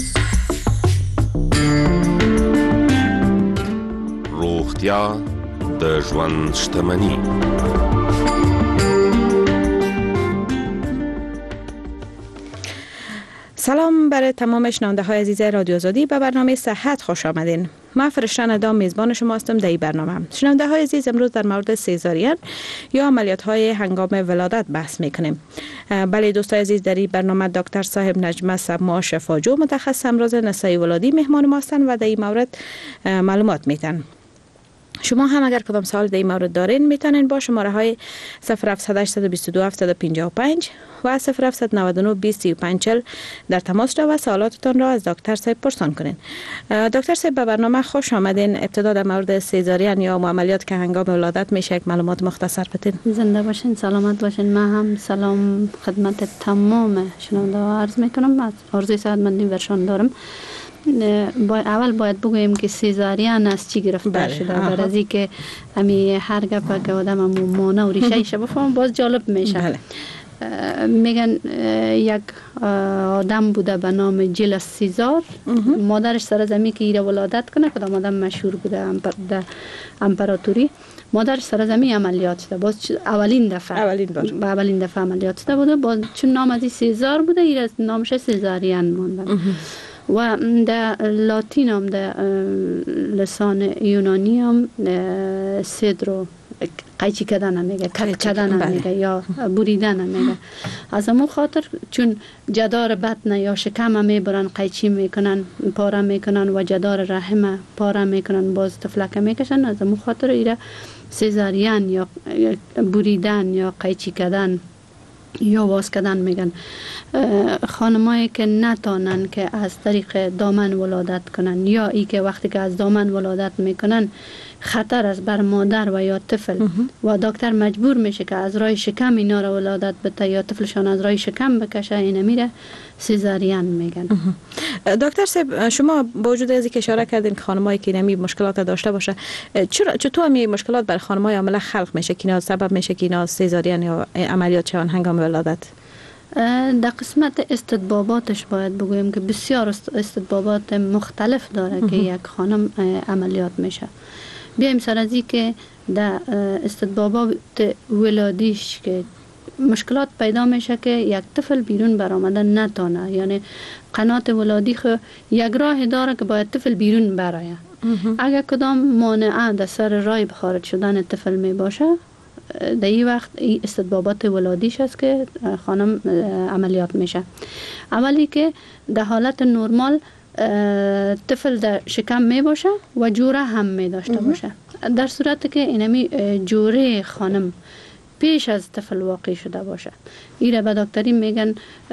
روغتیا د ژوند شتمني. سلام برای تمام شنونده های عزیز رادیو آزادی، به برنامه صحت خوش آمدین. من فرشته ندام میزبان شما هستم در این برنامه. شنونده های عزیز، امروز در مورد سزارین یا عملیات های هنگام ولادت بحث میکنیم. بله دوستای عزیز، در این برنامه دکتر صاحب نجمه سما شفاجو متخصص امراض نسایی ولادی مهمان ما هستند و در این مورد معلومات میتن. شما هم اگر کدام سوال در این مورد دارین میتونین با شماره های صفر هفت هشت دو دو هفت پنج پنج و صفر هفت نه نه بیست سی و پنج چهل در تماس رو و سوالاتتان را از دکتر صاحب پرسان کنین. دکتر صاحب به برنامه خوش آمدین. ابتدا در مورد سزارین یا عملیات که هنگام ولادت میشه یک معلومات مختصر بدین. زنده باشین، سلامت باشین. من هم سلام خدمت تمام شنونده ها عرض میکنم. از آرزوی صحتمندی برشان دارم. با اول باید بگوییم که سزارین از چی گرفتار شده، برای از اینکه امی هر گپ که آدم همو مانع و ریشه ایشه بفهم باز جالب میشه. بله. میگن یک آدم بوده به نام جیلس سیزار، مادرش سر زمین که ایره ولادت کنه، کدام آدم مشهور بوده در امپراتوری، مادرش سر زمین عملیات شده. باز اولین دفعه اولین بار اولین دفعه عملیات شده بوده. باز چون نام از سیزار بوده، ایره نامش سزارین مونده. و در لاتین هم در لسان یونانی هم سدرو قیچی کردن هم میگه، کت کردن هم میگه یا بریدن هم میگه. از همون خاطر چون جدار بطن یا شکم هم میبرن، قیچی میکنن، پاره میکنن و جدار رحم پاره میکنن، باز تفلک میکشن. از همون خاطر ایره سزارین یا بریدن یا قیچی کردن یا واس کردن میگن. خانمایی که نتانن که از طریق دامن ولادت کنن یا ای که وقتی که از دامن ولادت میکنن خطر است بر مادر و یا طفل و دکتر مجبور میشه که از راه شکم اینا رو ولادت بده یا طفلشان از راه شکم بکشه، این میره سزارین میگن. دکتر صاحب، شما با وجود از اینکه اشاره کردین که خانمایی که اینمی مشکلات داشته باشه، چرا چطور همی مشکلات برای خانمای عامل خلق میشه که اینا سبب میشه که اینا سزارین یا عملیات شون هنگام ولادت؟ در قسمت استطباباتش باید بگویم که بسیار استطبابات مختلف داره که یک خانم عملیات میشه. بیایم سر از این که در استطبابات ولادیش که مشکلات پیدا میشه که یک طفل بیرون برآمدن نتانه، یعنی قنات ولادی خو یک راه داره که باید طفل بیرون برایه. اگر کدام مانعه در سر راه خارج شدن طفل می باشه، در این وقت این استطبابات ولادیش است که خانم عملیات میشه. اولی که در حالت نرمال طفل در شکم می باشه و جوره هم می داشته باشه. در صورت که اینمی جوره خانم پیش از طفل واقع شده باشه، ایره به دکتری میگن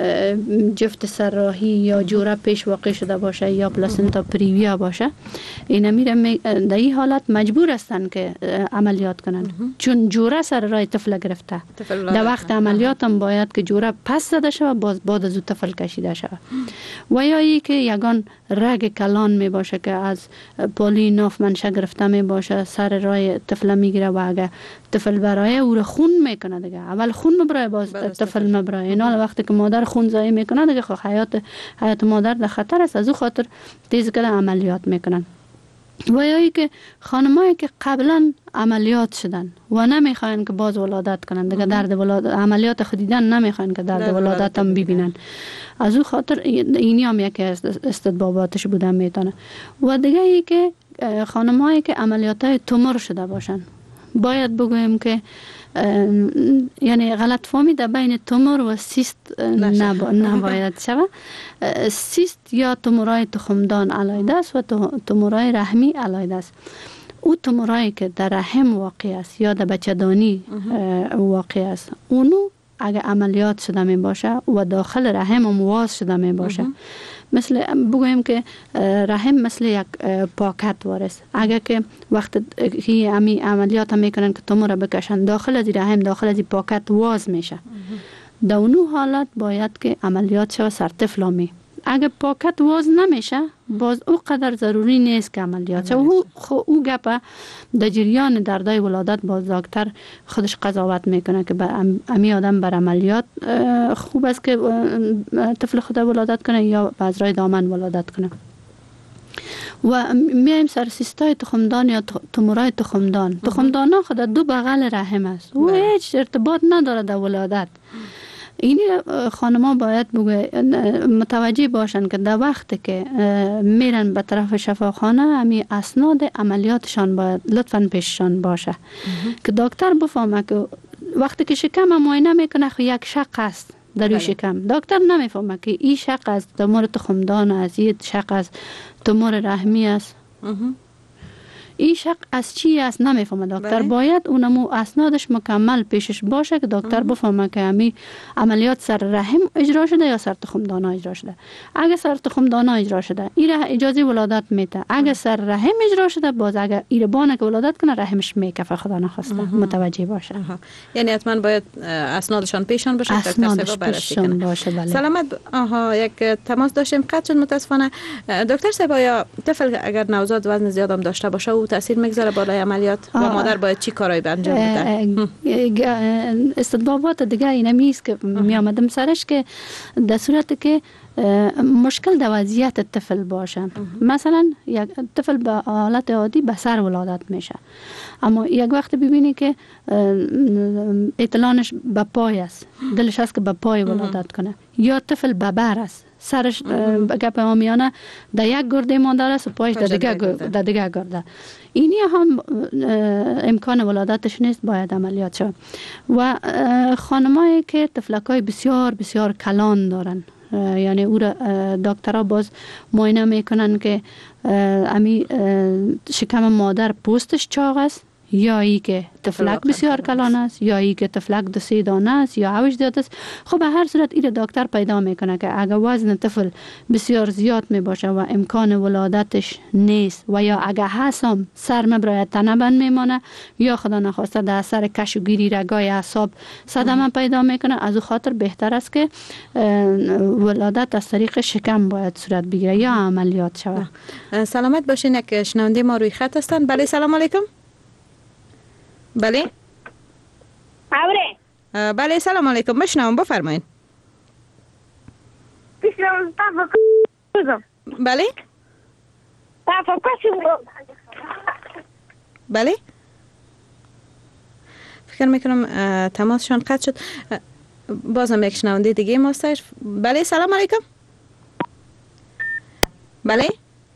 جفت سرراهی یا جوره پیش واقع شده باشه یا پلاسنتا پریویا باشه، اینا میره در این حالت مجبور هستن که عملیات کنن. چون جوره سر راه طفل گرفته، در وقت عملیات هم باید که جوره پس زده شود، باز بعد از طفل کشیده شود. و یا ای که یگان رگ کلان می باشه که از پولینوف منشه گرفته می باشه، سر راه طفل میگیره و اگه طفل برای او خون میکنه دیگه، اول خون مبرای باز طفل مبرای. اینا وقتی که مادر خون ضایع میکنه دیگه خب حیات حیات مادر در خطر است. از او خاطر تیز کده عملیات میکنن. و یا ای که خانمایی که قبلا عملیات شدن و نمیخواین که باز ولادت کنن دیگه، درد ولادت عملیات خود دیدن نمیخواین که درد ولادت هم ببینن، از او خاطر اینی هم یکی از استطباباتش بودن میتونه. و دیگه ای که خانمایی که عملیات های تومور شده باشن، باید بگویم که یعنی غلط فهمی در بین تومور و سیست نبا نباید شود. سیست یا تومورای تخمدان علیده است و تومورای رحمی علیده است. او تومورایی که در رحم واقع است یا در بچه‌دانی واقع است، اونو اگه عملیات شده می باشه و داخل رحم هم واز شده می باشه، مثل بگویم که رحم مثل یک پاکت وارست، اگر که وقت که امی عملیات هم میکنن که تومور بکشن، داخل از رحم داخل از پاکت واز میشه. در اونو حالت باید که عملیات شود سر طفلامی. اگر پاکت واز نمیشه، باز او قدر ضروری نیست که عملیات شود. او خو او گپ در جریان دردای ولادت باز دکتر خودش قضاوت میکنه که امی آدم بر عملیات خوب است که طفل خود ولادت کنه یا از راه دامن ولادت کنه. و میایم سر سیستای تخمدان یا تومورای تخمدان. تخمدان ها خود دو بغل رحم است و هیچ ارتباط نداره در ولادت. این خانم‌ها باید متوجه باشن که در وقتی که میرن به طرف شفاخانه همی اسناد عملیاتشان باید لطفاً پیششان باشه که دکتر بفهمه که وقتی که شکم معاینه میکنه خو یک شق است در روی شکم، دکتر نمیفهمه که این شق از تومور تخمدان است، این شق از تومور رحمی است. این شق از چی است نمیفهمه دکتر. باید اونمو اسنادش مکمل پیشش باشه که دکتر بفهمه که همی عملیات سر رحم اجرا شده یا سر تخمدان اجرا شده. اگه سر تخمدان اجرا شده این اجازه ولادت میده، اگه سر رحم اجرا شده باز اگه این بانه که ولادت کنه رحمش میکفه. خدا نخواسته متوجه باشه. یعنی حتما باید اسنادشان پیشان باشه، اسنادش پیشان باشه. بله. سلامت. آها، یک تماس داشتیم قطع شد متاسفانه. دکتر صاحب، یا طفل اگر نوزاد وزن زیاد هم داشته باشه و تاثیر میگذاره بالای عملیات و مادر باید چی کارایی انجام بده؟ استدبابات دیگه اینمی است که می آمدم سرش که در صورتی که مشکل در وضعیت طفل باشه، مثلا یک طفل به حالت عادی به سر ولادت میشه، اما یک وقت ببینی که اطلانش به پای است، دلش هست که به پای ولادت کنه، یا طفل به بر است، سرش گپ آمیانه در یک گرده مادر است و پایش در دیگه در دیگه گرده، اینی هم امکان ولادتش نیست، باید عملیات شود. و خانمایی که طفلکای بسیار بسیار کلان دارن، یعنی او را دکترها باز معاینه میکنن که امی شکم مادر پوستش چاق است، یا ای که تفلک بسیار کلان است، یا ای که تفلک دو سه دانه است یا اوج داده است. خب به هر صورت این دکتر پیدا میکنه که اگر وزن طفل بسیار زیاد می باشه و امکان ولادتش نیست و یا اگر هستم سر مبرای تنه بند میمانه یا خدا نخواسته در اثر کشوگیری رگای اعصاب صدمه پیدا میکنه، از او خاطر بهتر است که ولادت از طریق شکم باید صورت بگیره یا عملیات شود. سلامت باشین. یک شنونده ما روی خط هستن. بله، سلام علیکم. بله آوره بله سلام علیکم، بشنوم، بفرمایید. بله بله فکر میکنم تماسشان قطع شد. بازم یک شنونده دیگه ماستش. بله سلام علیکم. بله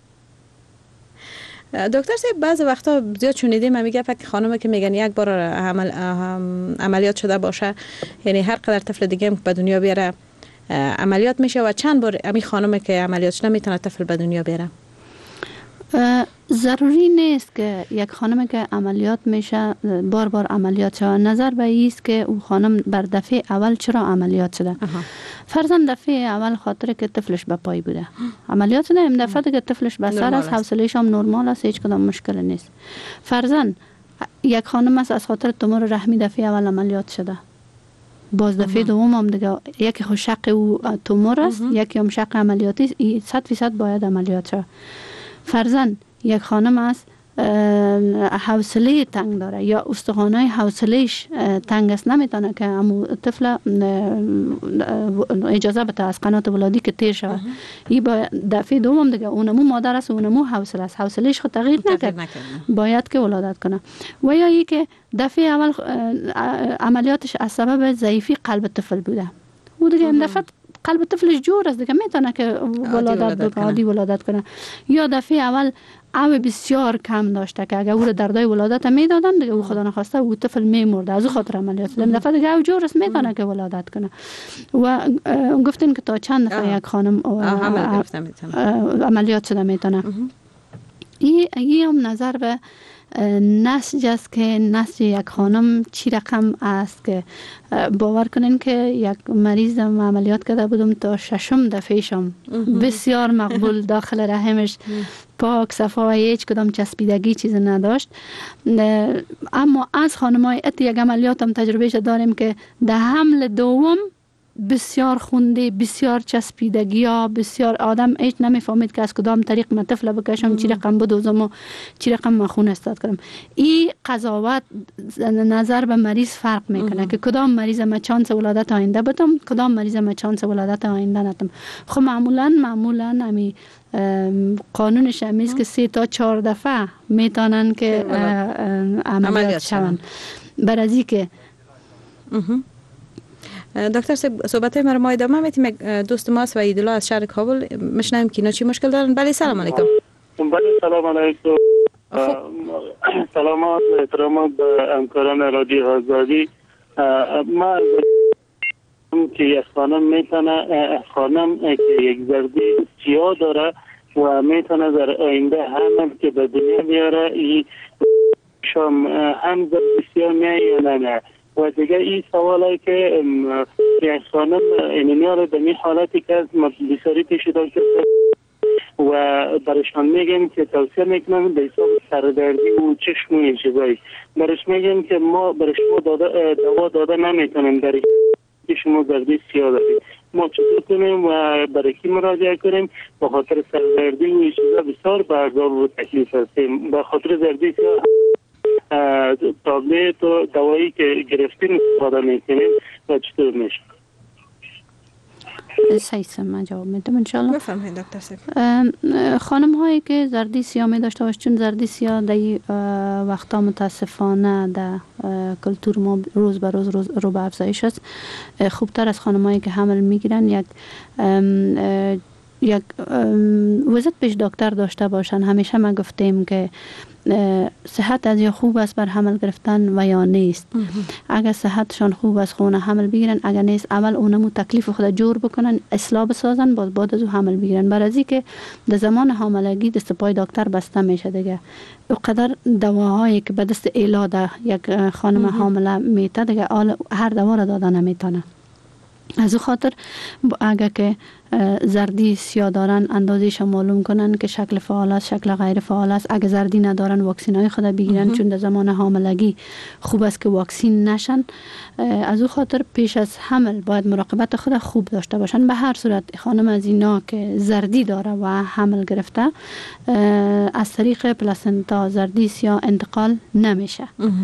دکتر صاحب، بعضی وقتا زیاد شنیدیم من میگه فکر خانم که میگن یک بار عمل عملیات شده باشه، یعنی هر قدر طفل دیگه به دنیا بیاره عملیات میشه و چند بار امی خانم که عملیات شده میتونه طفل به دنیا بیاره؟ ضروری نیست که یک خانم که عملیات میشه بار بار عملیات شده. نظر به این است که او خانم بر دفعه اول چرا عملیات شده. فرضاً دفعه اول خاطر که طفلش به پای بوده عملیات شده، این دفعه که طفلش به سر است، حوصله‌اش هم نرمال است، هیچ کدام مشکل نیست. فرضاً یک خانم است از خاطر تومور رحمی دفعه اول عملیات شده، باز دفعه دوم هم دیگه یکی خو شق او تومور است، یکی هم شق عملیاتی است، صد فیصد باید عملیات شود. فرضاً یک خانم است حوصله تنگ داره یا استخوان‌های حوصلهش تنگ است، نمیتونه که امو طفل اجازه بده از قنات ولادی که تیر شود. این با دفعه دوم دیگه اونمو مادر است، اونمو حوصله است، حوصلهش خود تغییر نکرد، باید که ولادت کنه. و یا ای که دفعه اول عملیاتش از سبب ضعیفی قلب طفل بوده، او دیگه این دفعه قلب طفلش جور است دیگه، میتونه که ولادت بکنه، عادی ولادت کنه. یا دفعه اول او بسیار کم داشته که اگر او را دردای ولادت میدادن دیگه او خدا نخواسته او طفل میمرده، از او خاطر عملیات شده. دفعه دیگه او جور است، میتونه که ولادت کنه. و گفتین که تا چند دفعه یک خانم عملیات شده میتونه. این هم نظر به نسج است که نسج یک خانم چی رقم است که باور کنین که یک مریض عملیات کرده بودم تا ششم دفعهشم بسیار مقبول داخل رحمش پاک صفا، هیچ کدام چسبیدگی چیز نداشت. اما از خانمای ات یک عملیات هم تجربهش داریم که در حمل دوم بسیار خونده، بسیار چسبیدگی ها، بسیار آدم هیچ نمیفهمید که از کدام طریق من طفل بکشم، چی رقم بدوزم و چی رقم من خون استاد کنم. این قضاوت نظر به مریض فرق میکنه که کدام مریض ما چانس ولادت آینده بدم، کدام مریض ما چانس ولادت آینده ندم. خب معمولا معمولا همی قانونش همیست که سه تا چهار دفعه میتونن که عملیات شون. بر از که دکتر صحبت ما رو ما ادامه میتیم. دوست ما است و ایدلا از شهر کابل میشنویم که اینا چی مشکل دارن. بله سلام علیکم. بله سلام علیکم. سلامات و احترامات به همکاران رادیو آزادی. ما که یک خانم میتونه خانم که یک زردی سیاه داره و میتونه در آینده هم که به دنیا بیاره ای شام هم زردی سیاه میه یا نه نه. و دیگه این سواله که یک خانم اینمیاره در این حالتی که بسیاری پیش داشته و برشان میگیم که توصیه میکنم به حساب سردردی و چشم و این چیزایی برش میگیم که ما برش ما داده دوا داده نمیتونیم در که شما زردی سیاه دارید. ما چطور کنیم و برای کی مراجعه کنیم؟ به خاطر سردردی و این چیزا بسیار بردار و تکلیف هستیم. به خاطر زردی سیاه تابلت و دوایی که گرفتیم استفاده میکنیم و چطور میشه؟ صحیح من جواب میدم انشالله. بفرمایید دکتر صاحب. خانم هایی که زردی سیاه می داشته باشه، چون زردی سیاه در وقتا متاسفانه در کلتور ما روز به روز, روز رو به افزایش است. خوبتر از خانم هایی که حمل میگیرن یک یک وزت پیش دکتر داشته باشن. همیشه ما گفتیم که صحت از یا خوب است بر حمل گرفتن و یا نیست. اگر صحتشان خوب است خونه حمل بگیرن، اگر نیست اول اونمو تکلیف خود جور بکنن، اصلاح بسازن، باز بعد از او حمل بگیرن. برای از که در زمان حاملگی دست پای دکتر بسته میشه دیگه. اونقدر دواهایی که به دست ایلاده یک خانم حامله میته دیگه هر دوا را دادن نمیتونه. از او خاطر اگر که زردی سیاه دارن اندازهش معلوم کنن که شکل فعال است، شکل غیر فعال است. اگر زردی ندارن واکسین های خود بگیرن، چون در زمان حاملگی خوب است که واکسین نشن. از او خاطر پیش از حمل باید مراقبت خود خوب داشته باشن. به هر صورت خانم از اینا که زردی داره و حمل گرفته از طریق پلاسنتا زردی سیاه انتقال نمیشه.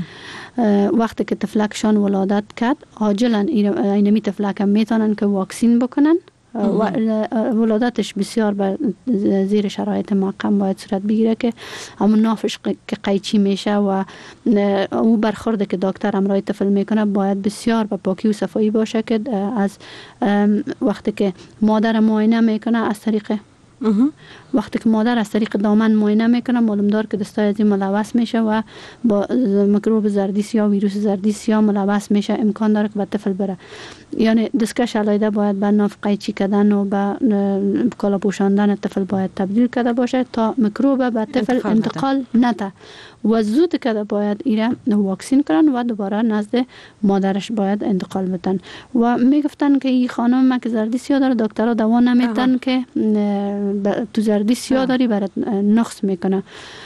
وقتی که تفلکشان ولادت کرد عاجلا اینمی تفلک هم میتونن که واکسین بکنن و ولادتش بسیار به زیر شرایط محکم باید صورت بگیره که همون نافش که قیچی میشه و او برخورده که دکتر امرای طفل میکنه باید بسیار به پاکی و صفایی باشه که از وقتی که مادر معاینه میکنه از طریق وقتی که مادر از طریق دامن معاینه میکنه معلوم دار که دستای از این ملوث میشه و با میکروب زردی سیاه ویروس زردی سیاه ملوث میشه، امکان داره که به طفل بره. یعنی دستکش علایده باید به ناف قیچی کردن و به کالا پوشاندن طفل باید تبدیل کرده باشه تا میکروب به طفل انتقال نده و زود که باید ایره واکسین کنن و دوباره نزد مادرش باید انتقال بدن. و میگفتن که این خانم ما که زردی سیاه داره دکترها دوا نمیدن که تو زردی سیاه داری برات نقص میکنه.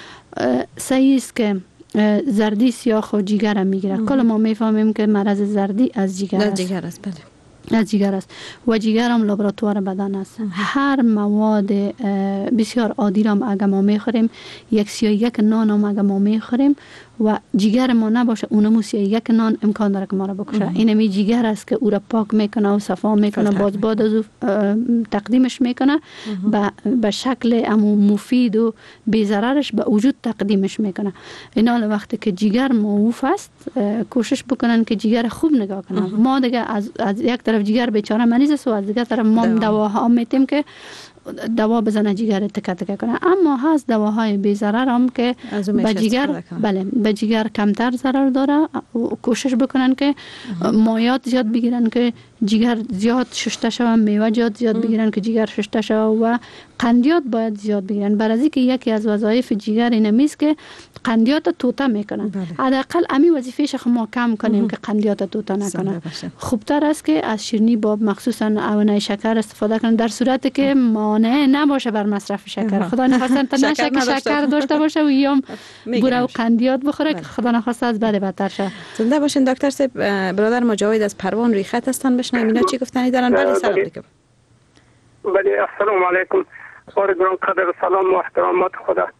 صحیح است که زردی سیاه خود جگر هم میگیره. کل ما میفهمیم که مرض زردی از جگر است. جگر است بله. از جگر است و جگر هم لابراتوار بدن است. هر مواد بسیار عادی را اگر ما میخوریم، یک سیاه یک نان هم اگر ما میخوریم و جگر ما نباشه اونمو سیاه یک نان امکان داره که ما را بکشه. اینمی جگر است که او را پاک میکنه و صفا میکنه، باز بعد از تقدیمش میکنه به شکل امو مفید و بی‌ضررش به وجود تقدیمش میکنه. اینا وقتی که جگر معوف است کوشش بکنن که جگر خوب نگاه کنن. ما دیگه از, از یک طرف جگر بیچاره مریض است و از دیگه طرف ما دواها میتیم که دوا بزنه جگر تکه تکه کنه. اما هست دواهای بی ضرر هم که به جگر بله به جگر کمتر ضرر داره. کوشش بکنن که مایات زیاد بگیرن که جگر زیاد شسته شوه، میوه زیاد زیاد بگیرن که جگر شسته شوه و قندیات باید زیاد بگیرن. برای اینکه یکی از وظایف جگر اینه است که قندیات توته میکنن. حداقل امی وظیفه‌ش ما کم کنیم که قندیات توته نکنه. خوبتر است که از شیرینی باب مخصوصا اونای شکر استفاده کنن در صورتی که مانع نباشه بر مصرف شکر. خدا نخواستن تا نشه که شکر داشته باشه و یام بوره و قندیات بخوره که خدا نخواسته از بد بدتر شه. زنده باشین دکتر صاحب. برادر مجاهد از پروان روی خط هستن، بشنویم اینا چی گفتنی دارن. بله سلام علیکم. بله السلام علیکم. بار گران قدر سلام و احترامات خدا.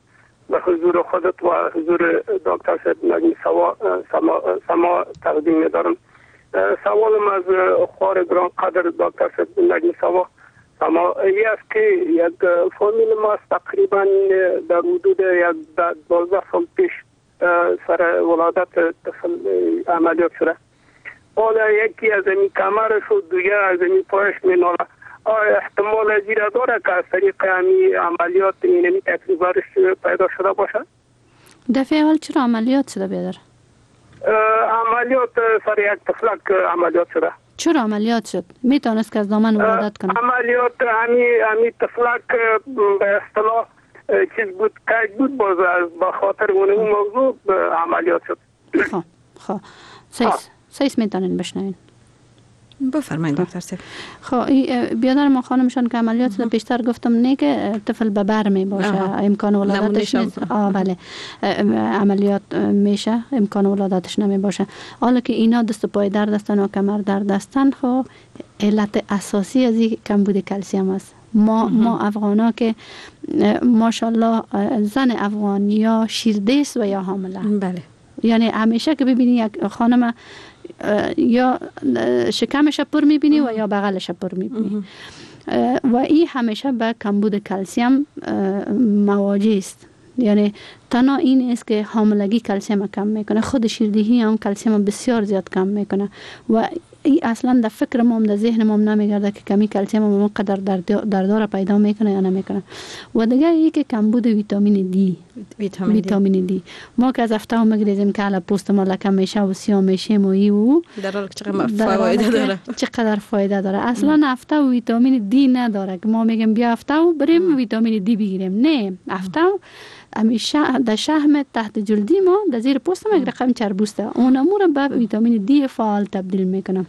به حضور خودت و حضور دکتر صاحب نجمی سوا سما, سما تقدیم می‌دارم. سوالم از خوار گران قدر دکتر صاحب نجمی سوا سما ای است که یک فامیل ما تقریبا در حدود یک دوازده سال پیش سر ولادت طفل عملیات شده. حالا یکی از این کمرش و دیگه از این پایش میناله. آیا احتمال زیره داره که از طریق همی عملیات اینمی تکلیفش پیدا شده باشه؟ دفعه اول چرا عملیات شده بیادر؟ عملیات سر یک طفلک عملیات شده. چرا عملیات شد؟ میتونست که از دامن ولادت کنه؟ عملیات همی همی طفلک به اصطلاح چیز بود کج بود باز به خاطر اون موضوع عملیات شد. خب خب سیس سیس میتونین بشنوین. بفرمایید دکتر صاحب. خب بیادر ما خانمشان که عملیات شده پیشتر گفتم نه که طفل به بر می باشه آه. امکان ولادتش نیست. آه بله عملیات میشه امکان ولادتش نمی باشه. حالا که اینا دست و پای درد هستن و کمر درد هستن خب علت اساسی از این کمبود کلسیم است. ما ما افغانا که ماشاءالله زن افغان یا شیردیس و یا حامله. بله. یعنی همیشه که ببینی یک خانم یا شکمش پر میبینی و یا بغلش پر میبینی و این همیشه به کمبود کلسیم مواجه است. یعنی تنها این است که حاملگی کلسیم کم میکنه، خود شیردهی هم کلسیم بسیار زیاد کم میکنه و این اصلا در فکر ما در ذهن ما نمیگرده که کمی کلسیم ما قدر دردار پیدا میکنه یا نمیکنه. و دیگه ای که کمبود ویتامین دی ویتامین, ویتامین دی ما که از هفته میگریزیم که علا پوست ما لکه میشه و سیاه میشه و ای و در حال چقدر فایده داره چقدر فایده داره. اصلا هفته و ویتامین دی نداره که ما میگیم بیا هفته و بریم ویتامین دی بگیریم. نه، هفته همیشه در شحم تحت جلدی ما در زیر پوست ما یک رقم چربوسته اون امور به ویتامین دی فعال تبدیل میکنه.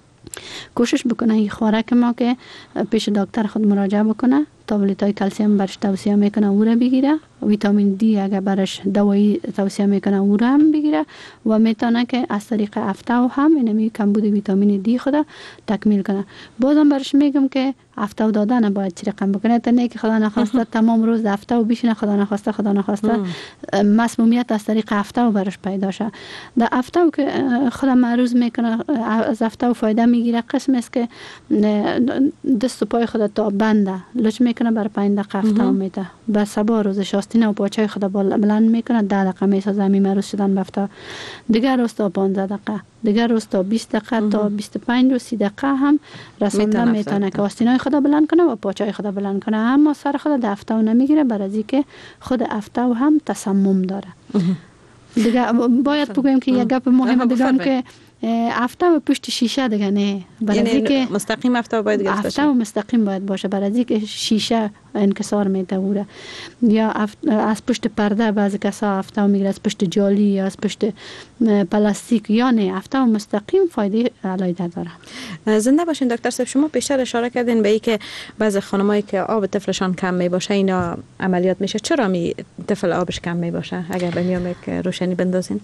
کوشش بکنه این خوراک ما که پیش دکتر خود مراجعه بکنه، تابلت های کلسیم برش توصیه میکنه او را بگیره، ویتامین دی اگر برش دوایی توصیه میکنه او را هم بگیره و میتونه که از طریق هفته و هم اینمی کمبود ویتامین دی خود تکمیل کنه. بازم برش میگم که هفته و دادن نباید چی رقم بکنه، تا نه که خدا نخواسته تمام روز هفته و بشینه، خدا نخواسته خدا نخواسته مسمومیت از طریق هفته و برش پیدا شه. در هفته و که خدا معروض میکنه از هفته و فایده میگیره قسم است که دست و پای خود تا بنده لچ میکنه بر پنج دقیقه هفته و میده به سبا روز شاستینه و پاچه خود بلند میکنه ده دقیقه میسازه همی معروض شدن به هفته. دیگر روز تا پانزده دقیقه، دیگر روز تا بیست دقیقه تا بیست و پنج و سی دقیقه هم رسانده میتونه که آستینای خدا بلند کنه و پاچه خدا بلند کنه. اما سر خود ده هفته و نمیگیره بر از که خود هفته و هم تسمم داره. دیگه باید بگویم که یک گپ مهم بگم که هفته و پشت شیشه دیگه نه، یعنی که مستقیم هفته باید گرفته هفته و مستقیم باید باشه بر از که شیشه انکسار میتوره یا از پشت پرده بعضی کسا هفته و میگیره از پشت جالی یا از پشت پلاستیک یا نه، هفته و مستقیم فایده علیده داره. زنده باشین دکتر صاحب. شما پیشتر اشاره کردین به این که بعضی خانمایی که آب طفلشان کم می باشه اینا عملیات میشه. چرا می طفل آبش کم می باشه؟ اگر به میام یک روشنی بندازین.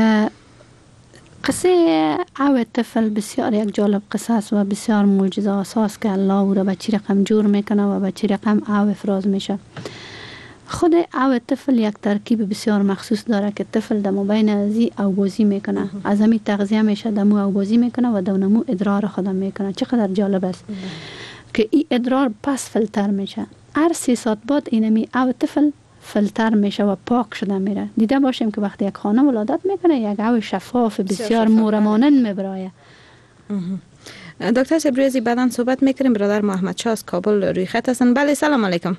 قصه او طفل بسیار یک جالب قصه است و بسیار معجزه اساس که الله او را به چی رقم جور میکنه و به چی رقم او افراز میشه. خود او طفل یک ترکیب بسیار مخصوص داره که طفل دمو بین ازی او بازی میکنه، از همی تغذیه میشه دمو او بازی میکنه و دمو ادرار خودم میکنه. چقدر جالب است که این ادرار پس فیلتر میشه. هر سی ساعت بعد اینمی او طفل فیلتر میشه و پاک شده میره. دیده باشیم که وقتی یک خانم ولادت میکنه یک او شفاف بسیار مورمانند میبرایه. دکتر سبریزی بعداً صحبت میکنیم. برادر محمد شاه از کابل روی خط هستن. بله سلام علیکم.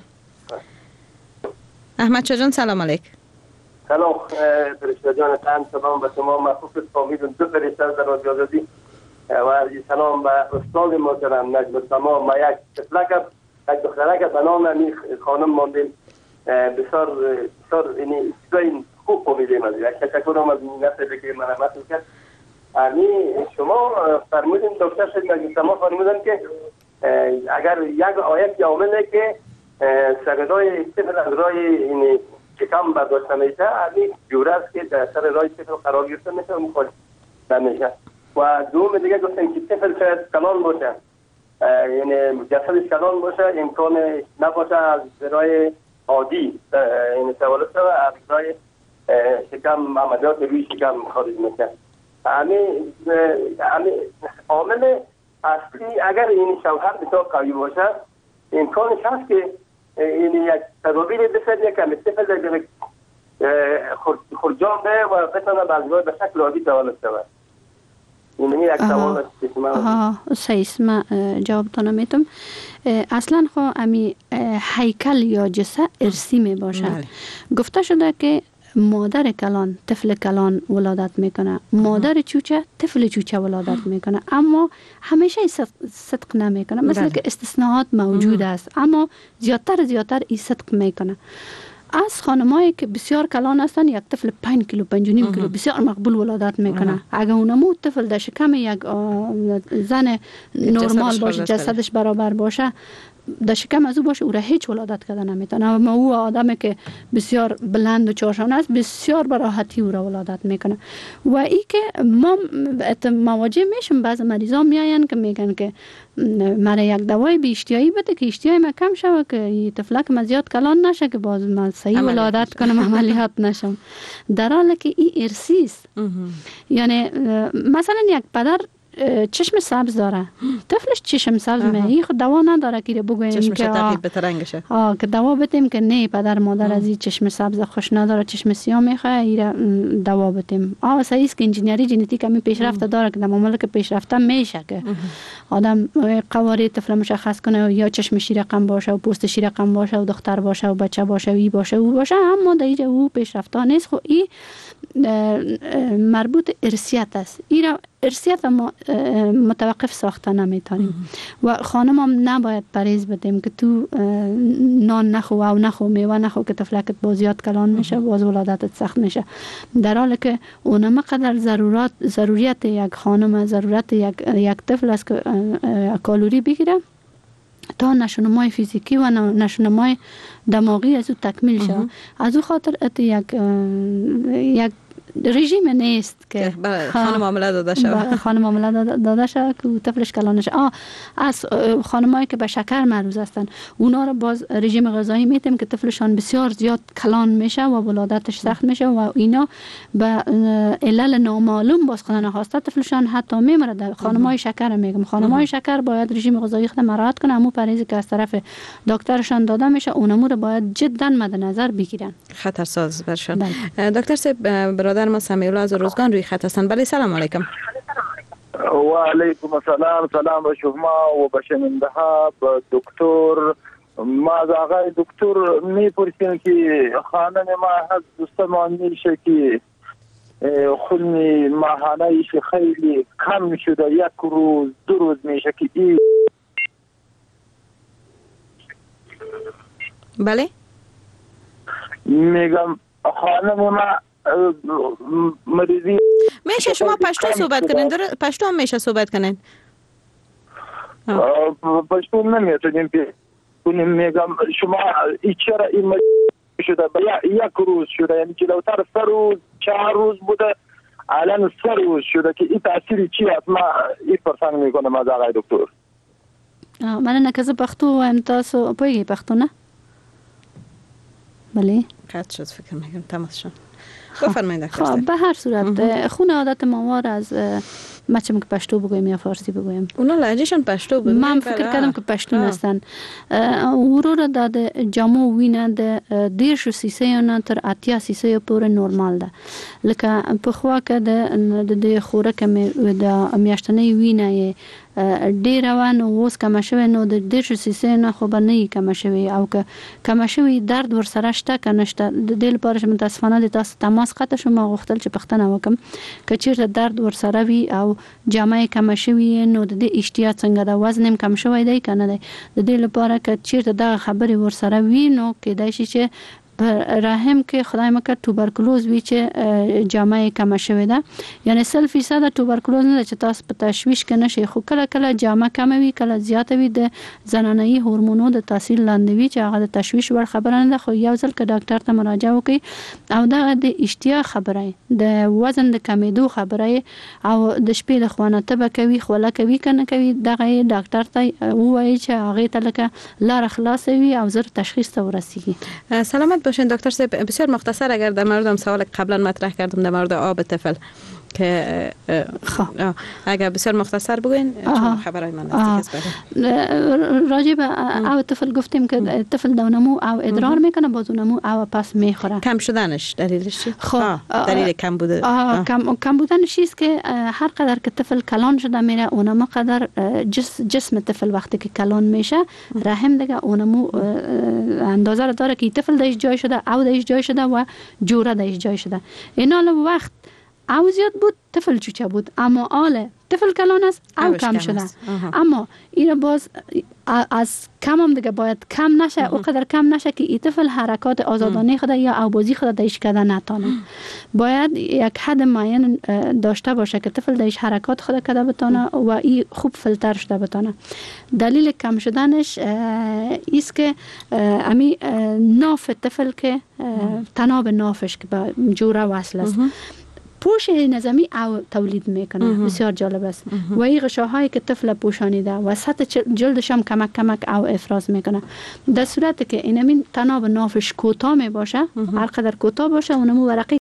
احمد شاه جان سلام علیک. سلام فرشته جان تن، سلام به شما مخصوص فامیل دو فرشته در رادیو آزادی و سلام به استاد محترم نجم السما. ما یک طفلک یک دخترک به نام امی خانم ماندیم بسیار بسیار اینی چیزای خوب فهمیدیم از یک تشکرم از نصیبی که من مسئول کرد. امی شما فرمودین دکتر شد نجم السما فرمودن که اگر یک آیت عامله که سرای طفل از رای اینی شکم برداشته میشه امی جوره است که در سر رای طفل قرار گرفته میشه و مخالف نمیشه. و دوم دیگه گفتن که طفل شاید کلان باشه، یعنی جسدش کلان باشه، امکان نباشه از رای عادی این سوال است و ابزای شکم عملیات روی شکم خارج میشه. همین همین عامل اصلی اگر این شوهر بسیار قوی باشه امکانش هست که این یک تدابیر بسازه که مثل در خرجام به و بتونه بعضی‌ها به شکل عادی تولد شود. این یک سوال است که من صحیح ما جوابتون میتونم. اصلا خو امی هیکل یا جسه ارسی می باشه. گفته شده که مادر کلان طفل کلان ولادت میکنه، مادر چوچه طفل چوچه ولادت میکنه، اما همیشه صدق نمیکنه. مثل که استثناءات موجود است اما زیادتر زیادتر این صدق میکنه. از خانمایی که بسیار کلان هستن یک طفل پنج کیلو پنج و نیم کیلو بسیار مقبول ولادت میکنه. اگه اونمو طفل در شکم یک زن نرمال باشه، جسدش برابر باشه، در شکم از او باشه، او را هیچ ولادت کرده نمیتونه. اما او آدمی که بسیار بلند و چارشانه است بسیار به راحتی او را ولادت میکنه. و ای که ما مواجه میشیم بعض مریضا میاین که میگن که مرا یک دوای بی اشتیایی بده که اشتیای ما کم شوه که این طفلک ما زیاد کلان نشه که باز من صحیح ولادت کنم عملیات نشم. در حالی که این ارثی است. یعنی مثلا یک پدر چشم سبز داره، طفلش چشم سبز میه، این خود دوا نداره که بگوییم چشمش که تغییر بده رنگشه. آه که دوا بدیم که نه پدر مادر از این چشم سبز خوش نداره، چشم سیاه میخواه، این دوا بدیم. آه صحیح است که انجینری ژنتیک همی پیشرفته داره که در مملکت پیشرفته میشه که آدم قواره طفل مشخص کنه یا چشمش رقم باشه و پوستش رقم باشه و دختر باشه و بچه باشه و ای باشه و باشه، اما در اینجا او پیشرفته نیست. خب این مربوط ارثیت است. این ارثیت ما متوقف ساخته نمیتونیم و خانم هم نباید پریز بدیم که تو نان نخو و نخو میوه نخو که طفلکت باز زیاد کلان میشه، باز ولادتت سخت میشه. در حالی که اونم قدر ضرورت ضروریت یک خانم، ضرورت یک یک طفل است که کالری بگیره تا نشونمای فیزیکی و نشونمای دماغی از او تکمیل شه. از او خاطر ات یک یک رژیم نیست که خانم عامله داده شود، خانم عامله داده شود که طفلش کلان نشه. آه از خانمایی که به شکر معروض هستن اونا رو باز رژیم غذایی میتیم که طفلشان بسیار زیاد کلان میشه و ولادتش سخت میشه و اینا به علل نامعلوم باز خود نخواسته طفلشان حتی میمرد. خانمای شکر میگم، خانمای شکر باید رژیم غذایی خود مراعات کنه، اما پرهیزی که از طرف دکترشان داده میشه اونمو رو باید جدا مد نظر بگیرن، خطرساز برشان. دکتر صاحب برادر ما سمیعالله از روزگان روی خط هستند. بله سلام علیکم. و علیکم السلام. سلام به شما و به شنونده ها. دکتر ما از آقای دکتر میپرسیم که خانم ما هست دوستمان میشه که خون ماهانه ایش خیلی کم شده، یک روز دو روز میشه که این بله میگم خانم ما مریضی میشه شما پشتو صحبت کنین؟ در پشتو هم میشه صحبت کنین؟ پشتو نمیتونیم کنیم. میگم شما ای چرا این مریضی شده به یک روز شده، یعنی جلوتر سه روز چهار روز بوده الان سه روز شده که این تاثیری چی هست؟ ما این پرسان میکنم از آقای دکتر. من نکز پختو و امتاسو پایگی پختو نه؟ بله قطع شد فکر میکنم تماس شد. بفرمایید دکتر. خب به هر صورت خون عادت ماوار از مچم که پشتو بگویم یا فارسی بگویم، اونا لهجهشون پشتو بود. من فکر کردم که پشتون هستن. او رو داده جامو وینه ده دیرش و سیسه یا تر اتیا سیسه پور نورمال ده. لکه پخوا که ده ده خوره که ده میاشتنه وینه ډیر وانه اوس کم شوی نو د دیرش سیسه نه خو به نه کم شوی او که کم شوی درد ور سره شته کنهشته د دل پارش متاسفانه د تاسو تماس قطع شما غوښتل چې پښتنه وکم که چیرته درد ور سره وی او جامه کم شوی نو د اشتیا څنګه د وزن کم شوی دی کنه دی د دې لپاره که چیرته دا خبري ور سره وی نو کېدای شي چې رحم که خدای مکر توبرکلوز وی چې جامعه کم شوه ده، یعنی سل فیصد توبرکلوز نه چې تاسو په تشویش کې نشي، خو کله کله جامعه کم وی کله زیات وی د زنانه‌ای هورمونو د تاثیر لاندې وی چې هغه د تشویش ور خبره نه ده، خو یو ځل که ډاکټر ته مراجعه وکړي او دغه د اشتها خبره د وزن د کمیدو خبره او د شپې د خوانه تبه کوي خوله کوي کنه کوي، دغه ډاکټر ته وایي چې هغه ته لکه لار خلاص وي او زر تشخیص ته ورسیږي. سلامت باشین دکتر صاحب. بسیار مختصر اگر در مورد سوال قبلا مطرح کردم در مورد آب طفل که اگر بسیار مختصر بگوین چون خبرای من نزدیک است. راجع به آب طفل گفتیم که طفل دونمو او ادرار میکنه، بازونمو او پس میخوره. کم شدنش دلیلش چی؟ خب دلیل کم بوده کم کم بودنش چیست که هر قدر که طفل کلان شده میره اونم قدر جس جسم طفل وقتی که کلان میشه رحم دیگه اونمو اندازه رو داره که طفل دایش جای شده او دایش جای شده و جوره دایش جای شده. اینا وقت او زیاد بود طفل چوچه بود، اما آله طفل کلان است او کم شده. اما این باز از کم هم دیگه باید کم نشه، او قدر کم نشه که این طفل حرکات آزادانه خود یا او بازی خود دایش کده نتانه. باید یک حد معین داشته باشه که طفل دایش حرکات خود کده بتانه و این خوب فیلتر شده بتانه. دلیل کم شدنش ایست که امی ناف طفل که تناب نافش که به جوره وصل است پوش نظامی او تولید میکنه. بسیار جالب است. و این غشاهایی که طفل پوشانیده و سطح جلدش هم کمک کمک او افراز میکنه. در صورتی که اینمین تناب نافش کوتاه می باشه، هر قدر کوتاه باشه اونمو ورقی